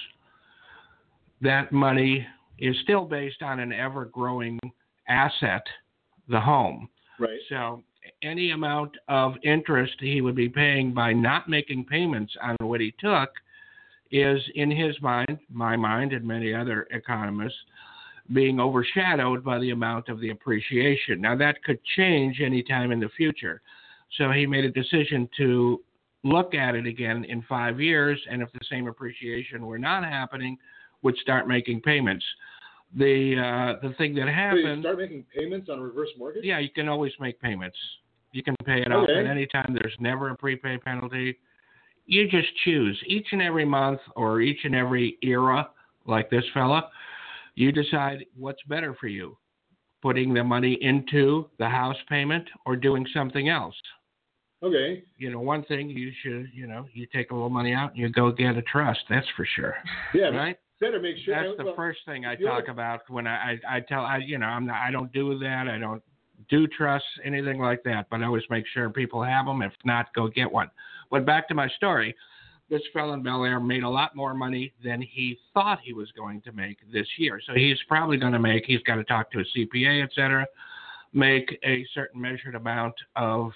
that money is still based on an ever-growing asset, the home. Right. So any amount of interest he would be paying by not making payments on what he took is, in his mind, my mind, and many other economists, being overshadowed by the amount of the appreciation. Now, that could change any time in the future. So he made a decision to look at it again in five years, and if the same appreciation were not happening, would start making payments. The uh, the thing that happened. So you start making payments on a reverse mortgage? Yeah, you can always make payments. You can pay it off okay. at any time. There's never a prepay penalty. You just choose each and every month or each and every era, like this fella. You decide what's better for you, putting the money into the house payment or doing something else. Okay. You know, one thing you should, you know, you take a little money out and you go get a trust. That's for sure. Yeah. Right. Better make sure. That's the well, first thing I talk like, about when I, I, I tell I you know I'm not I don't do that. I don't do trusts, anything like that. But I always make sure people have them. If not, go get one. But back to my story. This fellow in Bel Air made a lot more money than he thought he was going to make this year. So he's probably going to make. He's got to talk to a C P A, et cetera. Make a certain measured amount of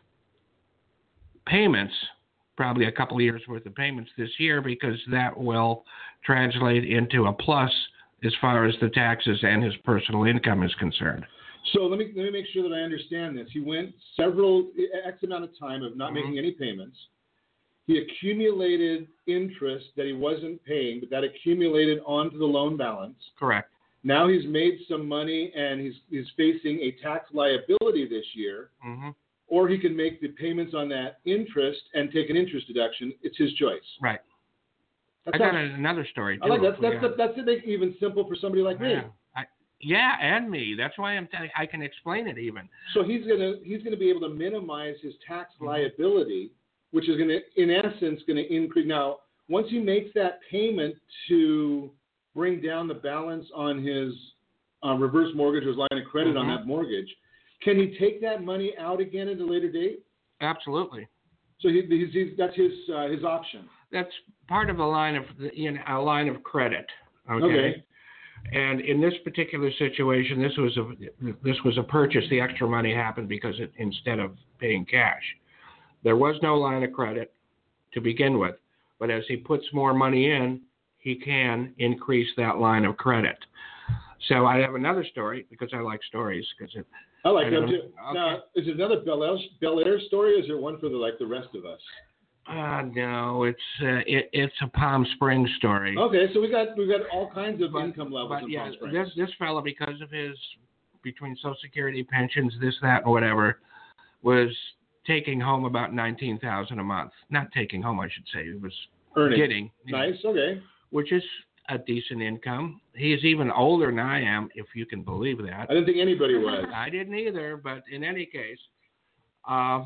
payments. Probably a couple of years worth of payments this year, because that will translate into a plus as far as the taxes and his personal income is concerned. So let me let me make sure that I understand this. He went several X amount of time of not mm-hmm. making any payments. He accumulated interest that he wasn't paying, but that accumulated onto the loan balance. Correct. Now he's made some money and he's he's facing a tax liability this year. Mm-hmm. Or he can make the payments on that interest and take an interest deduction. It's his choice. Right. That's I got all. another story too. I like that. That's yeah. that's that's it. Even simple for somebody like yeah. me. I, yeah, and me. That's why I'm telling. I can explain it even. So he's gonna he's gonna be able to minimize his tax liability, which is gonna in essence gonna increase. Now, once he makes that payment to bring down the balance on his uh, reverse mortgage or his line of credit mm-hmm. on that mortgage, can he take that money out again at a later date? Absolutely. So he, he's, he's, that's his uh, his option. That's part of a line of you know, a line of credit. Okay? okay. And in this particular situation, this was a this was a purchase. The extra money happened because it, instead of paying cash, there was no line of credit to begin with. But as he puts more money in, he can increase that line of credit. So I have another story because I like stories. Because it, I like I them too. Okay. Now, is it another Bel Air, Bel Air story, or is there one for the like the rest of us? Uh, no, it's uh, it, it's a Palm Springs story. Okay, so we got we got all kinds of but, income levels but in yeah, Palm Springs. This this fellow, because of his between Social Security, pensions, this, that, and whatever, was taking home about nineteen thousand a month. Not taking home, I should say. He was Earning. getting. Nice. Know, okay. Which is a decent income. He's even older than I am, if you can believe that. I didn't think anybody was. I didn't either, but in any case. Uh,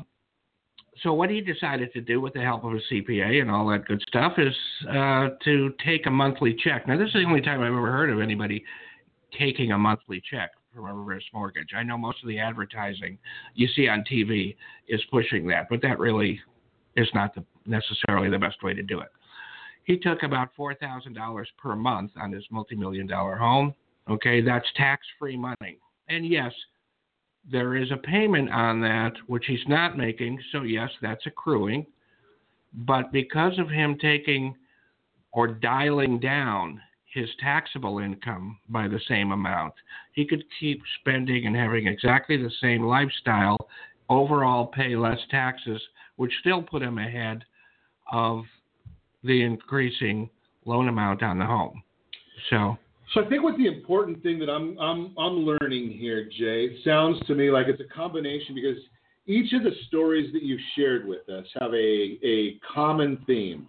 So what he decided to do with the help of a C P A and all that good stuff is uh, to take a monthly check. Now, this is the only time I've ever heard of anybody taking a monthly check from a reverse mortgage. I know most of the advertising you see on T V is pushing that, but that really is not the, necessarily the best way to do it. He took about four thousand dollars per month on his multi-million dollar home. Okay, that's tax-free money. And yes, there is a payment on that, which he's not making, so yes, that's accruing. But because of him taking or dialing down his taxable income by the same amount, he could keep spending and having exactly the same lifestyle, overall pay less taxes, which still put him ahead of the increasing loan amount on the home. So... So I think what the important thing that I'm I'm I'm learning here, Jay, sounds to me like it's a combination because each of the stories that you've shared with us have a a common theme,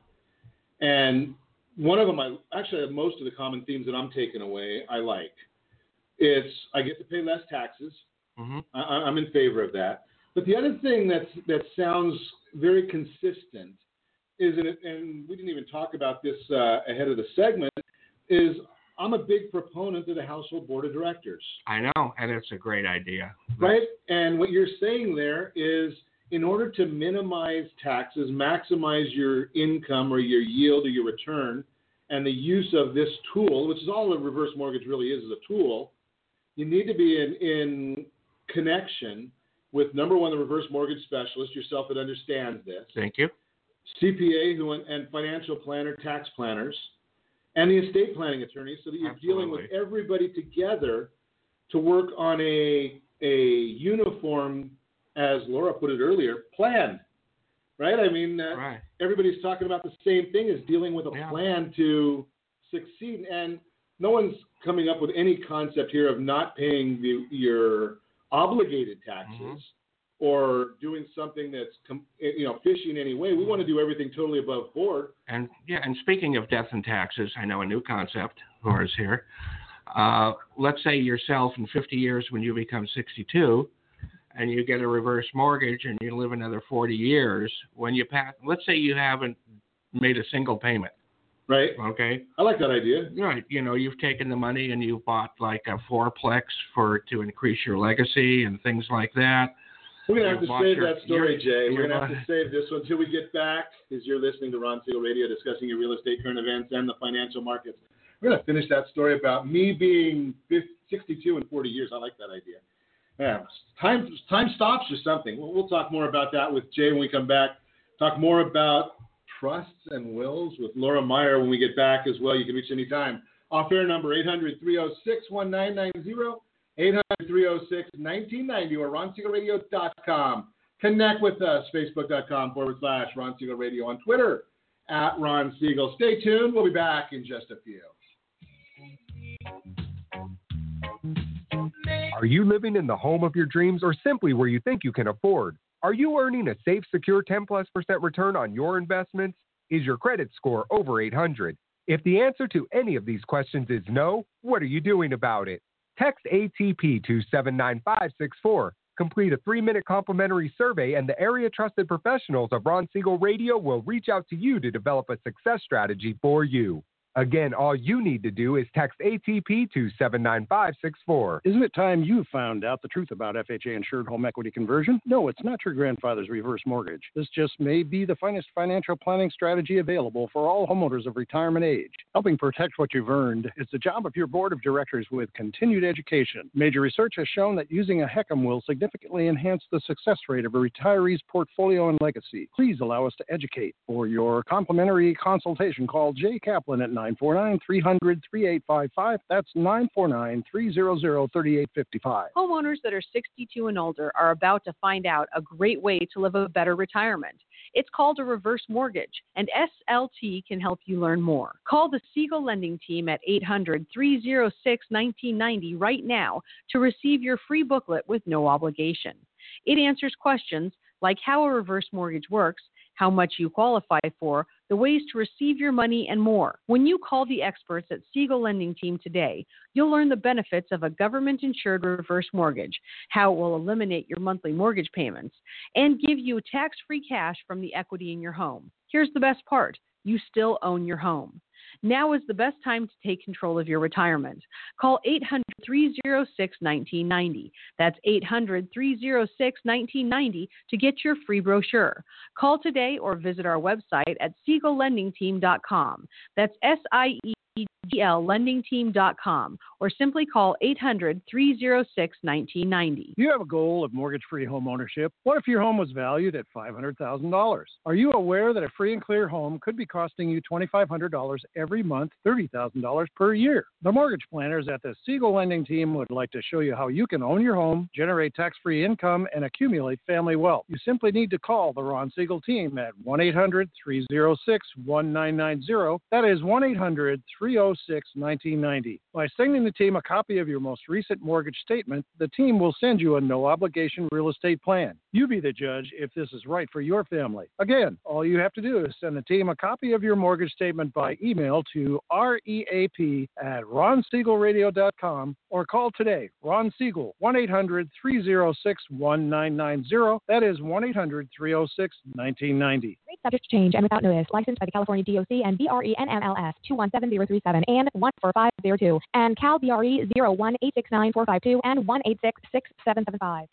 and one of them, I actually most of the common themes that I'm taking away, I like. It's I get to pay less taxes. Mm-hmm. I, I'm in favor of that. But the other thing that's that sounds very consistent is, and, and we didn't even talk about this uh, ahead of the segment, is I'm a big proponent of the household board of directors. I know, and it's a great idea. Right? And what you're saying there is in order to minimize taxes, maximize your income or your yield or your return, and the use of this tool, which is all a reverse mortgage really is, is a tool, you need to be in, in connection with, number one, the reverse mortgage specialist, yourself that understands this. Thank you. C P A who and financial planner, tax planners, and the estate planning attorney, so that you're Absolutely. dealing with everybody together to work on a a uniform, as Laura put it earlier, plan. Right? I mean, uh, right. everybody's talking about the same thing as dealing with a yeah. plan to succeed. And no one's coming up with any concept here of not paying the, your obligated taxes. Mm-hmm. Or doing something that's, you know, fishy in any way. We want to do everything totally above board. And yeah, and speaking of death and taxes, I know a new concept for us here. Uh, let's say yourself in fifty years when you become sixty-two, and you get a reverse mortgage and you live another forty years. When you pass, let's say you haven't made a single payment. Right. Okay. I like that idea. Right. You know, you've taken the money and you bought like a fourplex for to increase your legacy and things like that. We're going to have to save your, that story, your, Jay. We're your, going to have to save this one until we get back, as you're listening to Ron Siegel Radio discussing your real estate, current events, and the financial markets. We're going to finish that story about me being sixty-two in forty years. I like that idea. Yeah, time time stops or something. We'll, we'll talk more about that with Jay when we come back. Talk more about trusts and wills with Laura Meyer when we get back as well. You can reach any time Off-air number eight hundred, three oh six, nineteen ninety, eight hundred, three oh six, nineteen ninety, or ron siegel radio dot com. Connect with us, facebook.com forward slash Ron Siegel Radio, on Twitter at Ron Siegel. Stay tuned. We'll be back in just a few. Are you living in the home of your dreams or simply where you think you can afford? Are you earning a safe, secure ten plus percent return on your investments? Is your credit score over eight hundred? If the answer to any of these questions is no, what are you doing about it? Text A T P to seven nine five six four. Complete a three-minute complimentary survey, and the area-trusted professionals of Ron Siegel Radio will reach out to you to develop a success strategy for you. Again, all you need to do is text A T P to seven nine five six four. Isn't it time you found out the truth about F H A-insured home equity conversion? No, it's not your grandfather's reverse mortgage. This just may be the finest financial planning strategy available for all homeowners of retirement age. Helping protect what you've earned is the job of your board of directors with continued education. Major research has shown that using a HECM will significantly enhance the success rate of a retiree's portfolio and legacy. Please allow us to educate. For your complimentary consultation, call Jay Kaplan at nine four nine, three hundred, thirty-eight fifty-five. That's nine four nine, three hundred, thirty-eight fifty-five. Homeowners that are sixty-two and older are about to find out a great way to live a better retirement. It's called a reverse mortgage, and S L T can help you learn more. Call the Siegel Lending Team at eight hundred, three oh six, nineteen ninety right now to receive your free booklet with no obligation. It answers questions like how a reverse mortgage works, how much you qualify for, the ways to receive your money, and more. When you call the experts at Siegel Lending Team today, you'll learn the benefits of a government-insured reverse mortgage, how it will eliminate your monthly mortgage payments, and give you tax-free cash from the equity in your home. Here's the best part. You still own your home. Now is the best time to take control of your retirement. Call eight hundred, three oh six, nineteen ninety. That's eight hundred, three oh six, nineteen ninety to get your free brochure. Call today or visit our website at siegel lending team dot com. That's S I E G L lending team dot com, or simply call eight hundred, three oh six, nineteen ninety. You have a goal of mortgage-free home ownership. What if your home was valued at five hundred thousand dollars? Are you aware that a free and clear home could be costing you twenty-five hundred dollars every month, thirty thousand dollars per year? The mortgage planners at the Siegel Lending Team would like to show you how you can own your home, generate tax-free income, and accumulate family wealth. You simply need to call the Ron Siegel Team at one eight hundred, three oh six, nineteen ninety. That is one eight hundred, three oh six, nineteen ninety. By sending the team a copy of your most recent mortgage statement, the team will send you a no-obligation real estate plan. You be the judge if this is right for your family. Again, all you have to do is send the team a copy of your mortgage statement by email to reap at ron siegel radio dot com or call today. Ron Siegel, one eight hundred, three oh six, nineteen ninety. That is one eight hundred, three oh six, nineteen ninety. Rate subject to change and without notice. Licensed by the California D O C and B R E N M L S two one seven zero three seven and one four five zero two, and Cal B R E zero one eight six nine four five two and one eight six six seven seven five.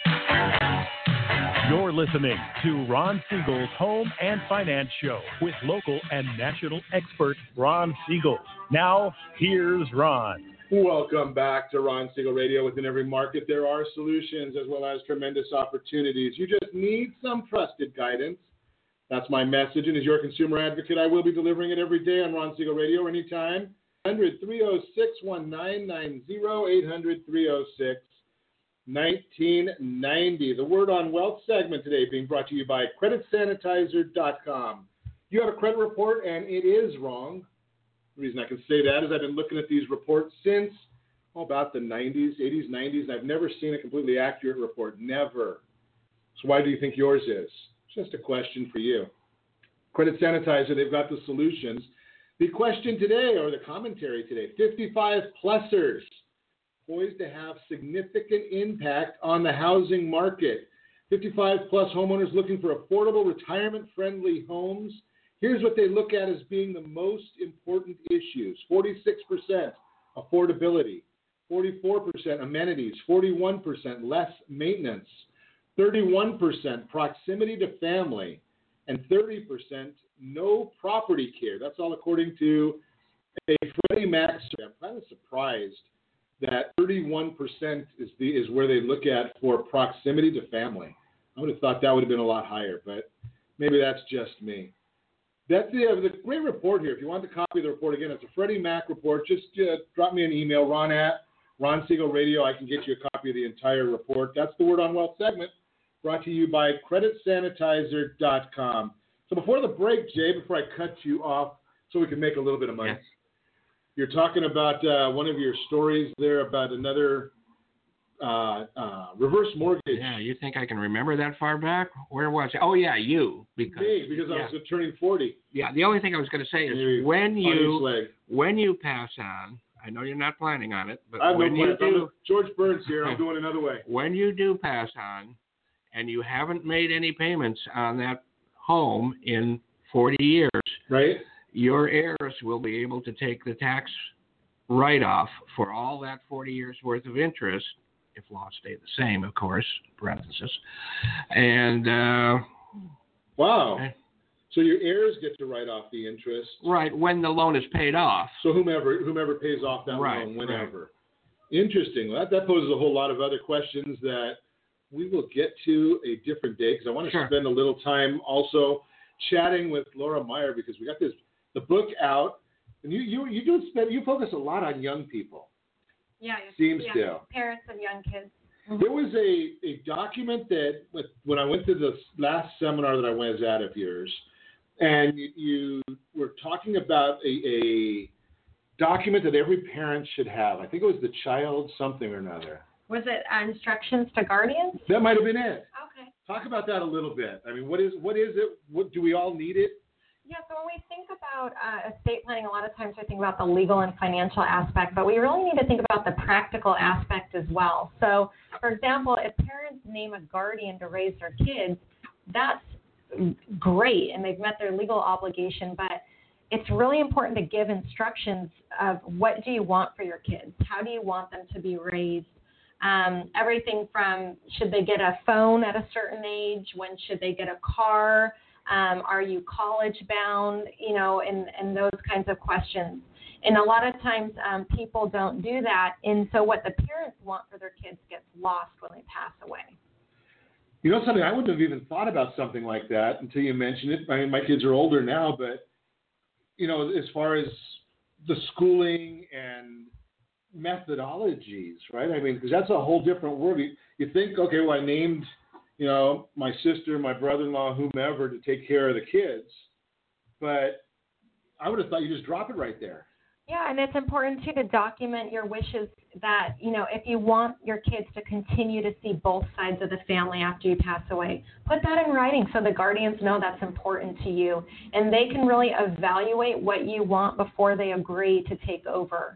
You're listening to Ron Siegel's Home and Finance Show with local and national expert Ron Siegel. Now, here's Ron. Welcome back to Ron Siegel Radio. Within every market, there are solutions as well as tremendous opportunities. You just need some trusted guidance. That's my message, and as your consumer advocate, I will be delivering it every day on Ron Siegel Radio anytime. eight hundred, three oh six, nineteen ninety, eight hundred, three oh six, nineteen ninety. The Word on Wealth segment today being brought to you by credit sanitizer dot com. You have a credit report, and it is wrong. The reason I can say that is I've been looking at these reports since oh, about the nineties, eighties, nineties, and I've never seen a completely accurate report. Never. So why do you think yours is? Just a question for you. Credit Sanitizer, they've got the solutions. The question today, or the commentary today, fifty-five plusers poised to have significant impact on the housing market. fifty-five plus homeowners looking for affordable, retirement-friendly homes. Here's what they look at as being the most important issues. forty-six percent affordability, forty-four percent amenities, forty-one percent less maintenance, thirty-one percent proximity to family, and thirty percent no property care. That's all according to a Freddie Mac survey. I'm kind of surprised that thirty-one percent is the is where they look at for proximity to family. I would have thought that would have been a lot higher, but maybe that's just me. That's the, uh, the great report here. If you want the copy of the report, again, it's a Freddie Mac report. Just uh, drop me an email, Ron at Ron Siegel Radio. I can get you a copy of the entire report. That's the Word on Wealth segment, brought to you by credit sanitizer dot com. So before the break, Jay, before I cut you off so we can make a little bit of money, yes. You're talking about uh, one of your stories there about another uh, uh, reverse mortgage. Yeah, you think I can remember that far back? Where was it? Oh, yeah, you. Because, Me, because yeah. I was turning forty. Yeah, the only thing I was going to say is you, when you when you pass on, I know you're not planning on it, but I when no you do, George Burns here, I'm doing another way. When you do pass on, and you haven't made any payments on that home in forty years, right? Your heirs will be able to take the tax write-off for all that forty years worth of interest, if laws stay the same, of course, parenthesis. And uh, wow. Okay. So your heirs get to write off the interest. Right, when the loan is paid off. So whomever whomever pays off that right, loan, whenever. Right. Interesting. Well, that, that poses a whole lot of other questions that we will get to a different day, because I want to sure. spend a little time also chatting with Laura Meyer, because we got this the book out, and you you you do spend you focus a lot on young people. Yeah, seems yeah, to parents of young kids. Mm-hmm. There was a, a document that when I went to the last seminar that I was at of yours, and you, you were talking about a, a document that every parent should have. I think it was the child something or another. Was it uh, instructions to guardians? That might have been it. Okay. Talk about that a little bit. I mean, what is what is it? What do we all need it? Yeah, so when we think about uh, estate planning, a lot of times we think about the legal and financial aspect, but we really need to think about the practical aspect as well. So, for example, if parents name a guardian to raise their kids, that's great, and they've met their legal obligation, but it's really important to give instructions of what do you want for your kids? How do you want them to be raised? Um, everything from should they get a phone at a certain age? When should they get a car? Um, are you college bound? You know, and, and those kinds of questions. And a lot of times um, people don't do that. And so what the parents want for their kids gets lost when they pass away. You know something, I wouldn't have even thought about something like that until you mentioned it. I mean, my kids are older now, but, you know, as far as the schooling and methodologies, right? I mean, because that's a whole different world. You, you think, okay, well, I named, you know, my sister, my brother-in-law, whomever, to take care of the kids, but I would have thought you just drop it right there. Yeah, and it's important, too, to document your wishes that, you know, if you want your kids to continue to see both sides of the family after you pass away, put that in writing so the guardians know that's important to you, and they can really evaluate what you want before they agree to take over.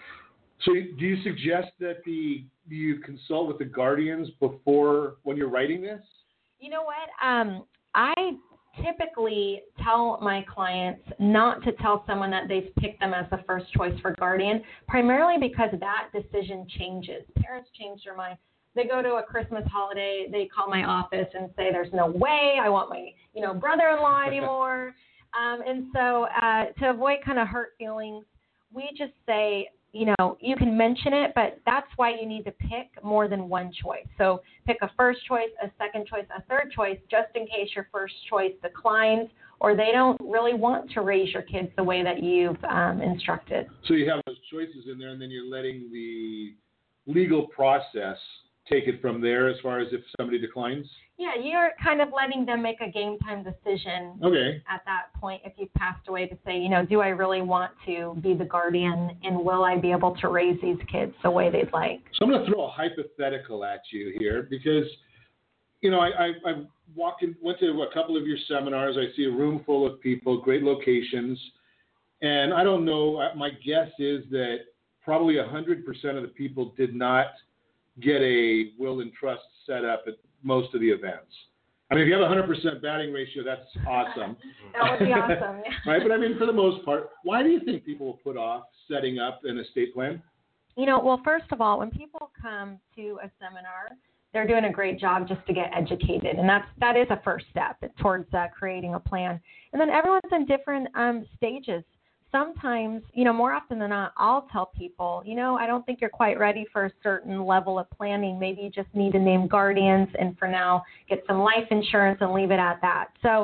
So do you suggest that the you consult with the guardians before when you're writing this? You know what? Um, I typically tell my clients not to tell someone that they've picked them as the first choice for guardian, primarily because that decision changes. Parents change their mind. They go to a Christmas holiday, they call my office and say, there's no way I want my, you know, brother-in-law anymore. um, and so uh, to avoid kind of hurt feelings, we just say, you know, you can mention it, but that's why you need to pick more than one choice. So pick a first choice, a second choice, a third choice, just in case your first choice declines or they don't really want to raise your kids the way that you've um, instructed. So you have those choices in there, and then you're letting the legal process take it from there as far as if somebody declines? Yeah, you're kind of letting them make a game time decision okay. at that point if you've passed away to say, you know, do I really want to be the guardian, and will I be able to raise these kids the way they'd like? So I'm going to throw a hypothetical at you here because, you know, I, I, I walked in, went to a couple of your seminars. I see a room full of people, great locations, and I don't know, my guess is that probably one hundred percent of the people did not get a will and trust set up at most of the events. I mean, if you have a one hundred percent batting ratio, that's awesome. That would be awesome. Yeah. Right? But I mean, for the most part, why do you think people will put off setting up an estate plan? You know, well, first of all, when people come to a seminar, they're doing a great job just to get educated. And that's, that is a first step towards uh, creating a plan. And then everyone's in different um, stages. Sometimes, you know, more often than not, I'll tell people, you know, I don't think you're quite ready for a certain level of planning. Maybe you just need to name guardians and for now get some life insurance and leave it at that. So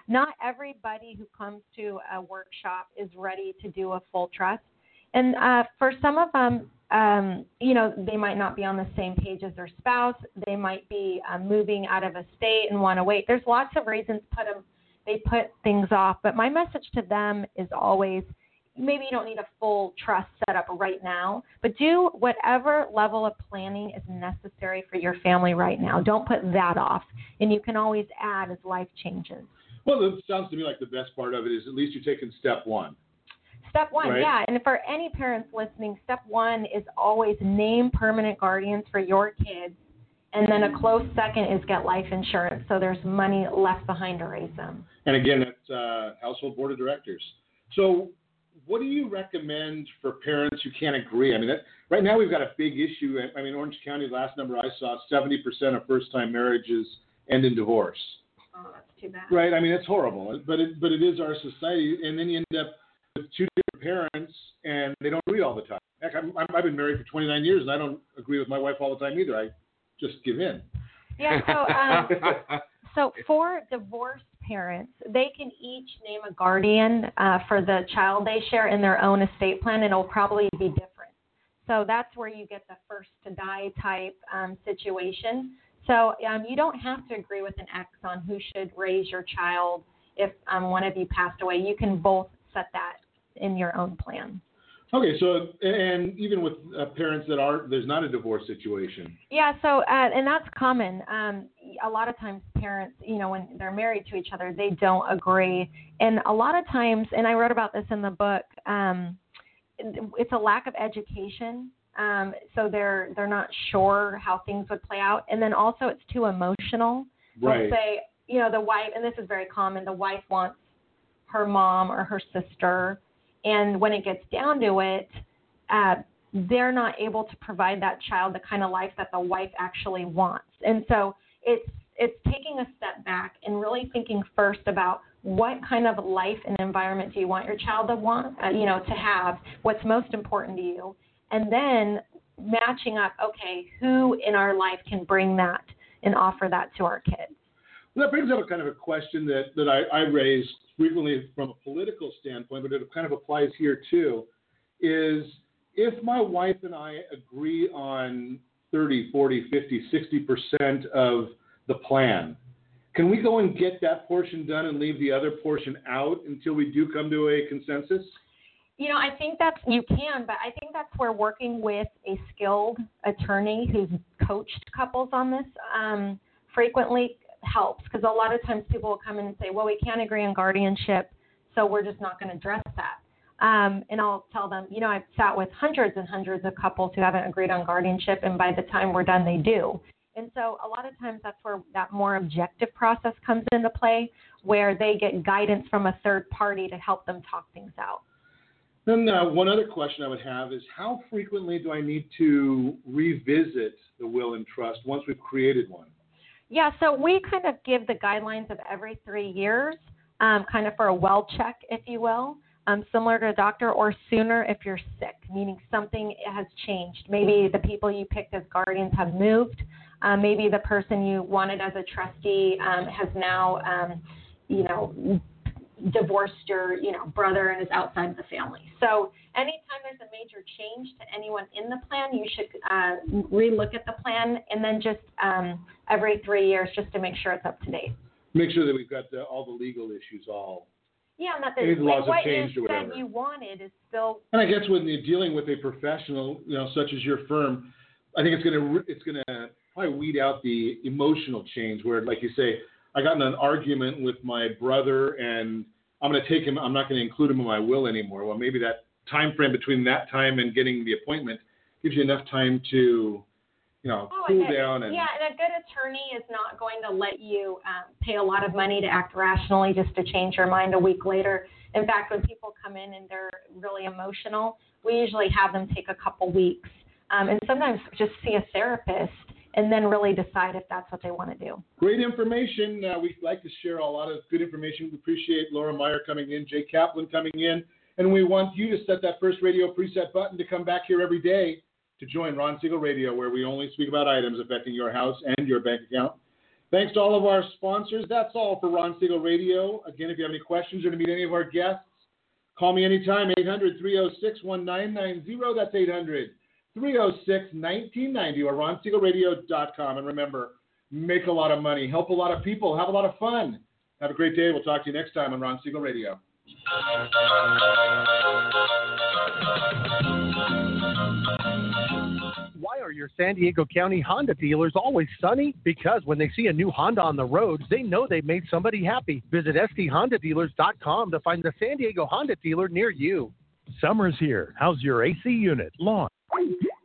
not everybody who comes to a workshop is ready to do a full trust. And uh, for some of them, um, you know, they might not be on the same page as their spouse. They might be uh, moving out of a state and want to wait. There's lots of reasons put them, they put things off. But my message to them is always, maybe you don't need a full trust set up right now, but do whatever level of planning is necessary for your family right now. Don't put that off. And you can always add as life changes. Well, it sounds to me like the best part of it is at least you're taking step one. Step one, right? Yeah. And for any parents listening, step one is always name permanent guardians for your kids. And then a close second is get life insurance so there's money left behind to raise them. And again, that's uh, household board of directors. So what do you recommend for parents who can't agree? I mean, that, right now we've got a big issue. I mean, Orange County, last number I saw, seventy percent of first-time marriages end in divorce. Oh, that's too bad. Right. I mean, it's horrible, but it, but it is our society. And then you end up with two different parents, and they don't agree all the time. Heck, I'm, I'm, I've been married for twenty-nine years, and I don't agree with my wife all the time either. I just give in. Yeah, so um, so for divorced parents, they can each name a guardian uh, for the child they share in their own estate plan, and it'll probably be different. So that's where you get the first to die type um, situation. So um, you don't have to agree with an ex on who should raise your child if um, one of you passed away. You can both set that in your own plan. Okay, so, and even with uh, parents that are, there's not a divorce situation. Yeah, so, uh, and that's common. Um, a lot of times parents, you know, when they're married to each other, they don't agree. And a lot of times, and I wrote about this in the book, um, it's a lack of education. Um, so they're they're not sure how things would play out. And then also it's too emotional. Right. Let's say, you know, the wife, and this is very common, the wife wants her mom or her sister. And when it gets down to it, uh, they're not able to provide that child the kind of life that the wife actually wants. And so it's it's taking a step back and really thinking first about what kind of life and environment do you want your child to want, uh, you know, to have, what's most important to you, and then matching up, okay, who in our life can bring that and offer that to our kids. Well, that brings up a kind of a question that, that I, I raise frequently from a political standpoint, but it kind of applies here too, is if my wife and I agree on thirty, forty, fifty, sixty percent of the plan, can we go and get that portion done and leave the other portion out until we do come to a consensus? You know, I think that's, you can, but I think that's where working with a skilled attorney who's coached couples on this um, frequently helps, because a lot of times people will come in and say, well, we can't agree on guardianship, so we're just not going to address that. Um, and I'll tell them, you know, I've sat with hundreds and hundreds of couples who haven't agreed on guardianship, and by the time we're done, they do. And so a lot of times that's where that more objective process comes into play, where they get guidance from a third party to help them talk things out. Then uh, one other question I would have is, how frequently do I need to revisit the will and trust once we've created one? Yeah, so we kind of give the guidelines of every three years, um, kind of for a well check, if you will, um, similar to a doctor, or sooner if you're sick, meaning something has changed. Maybe the people you picked as guardians have moved. Uh, maybe the person you wanted as a trustee um, has now, um, you know, divorced your, you know, brother and is outside the family. So anytime there's a major change to anyone in the plan, you should uh, relook at the plan, and then just um, every three years just to make sure it's up to date. Make sure that we've got the, all the legal issues all. Yeah, and that the, Any laws what have changed you or said whatever. you wanted is still. And I guess when you're dealing with a professional, you know, such as your firm, I think it's going to it's going to probably weed out the emotional change where, like you say, I got in an argument with my brother and I'm going to take him, I'm not going to include him in my will anymore. Well, maybe that time frame between that time and getting the appointment gives you enough time to, you know, oh, cool and down. And, yeah, and a good attorney is not going to let you um, pay a lot of money to act rationally just to change your mind a week later. In fact, when people come in and they're really emotional, we usually have them take a couple weeks um, and sometimes just see a therapist and then really decide if that's what they want to do. Great information. Uh, we like to share a lot of good information. We appreciate Laura Meyer coming in, Jay Kaplan coming in, and we want you to set that first radio preset button to come back here every day to join Ron Siegel Radio, where we only speak about items affecting your house and your bank account. Thanks to all of our sponsors. That's all for Ron Siegel Radio. Again, if you have any questions or to meet any of our guests, call me anytime, eight hundred, three oh six, nineteen ninety. That's eight hundred, three oh six, nineteen ninety or ron siegel radio dot com. And remember, make a lot of money, help a lot of people, have a lot of fun. Have a great day. We'll talk to you next time on Ron Siegel Radio. Why are your San Diego County Honda dealers always sunny? Because when they see a new Honda on the road, they know they've made somebody happy. Visit S D Honda Dealers dot com to find the San Diego Honda dealer near you. Summer's here. How's your A C unit, lawn,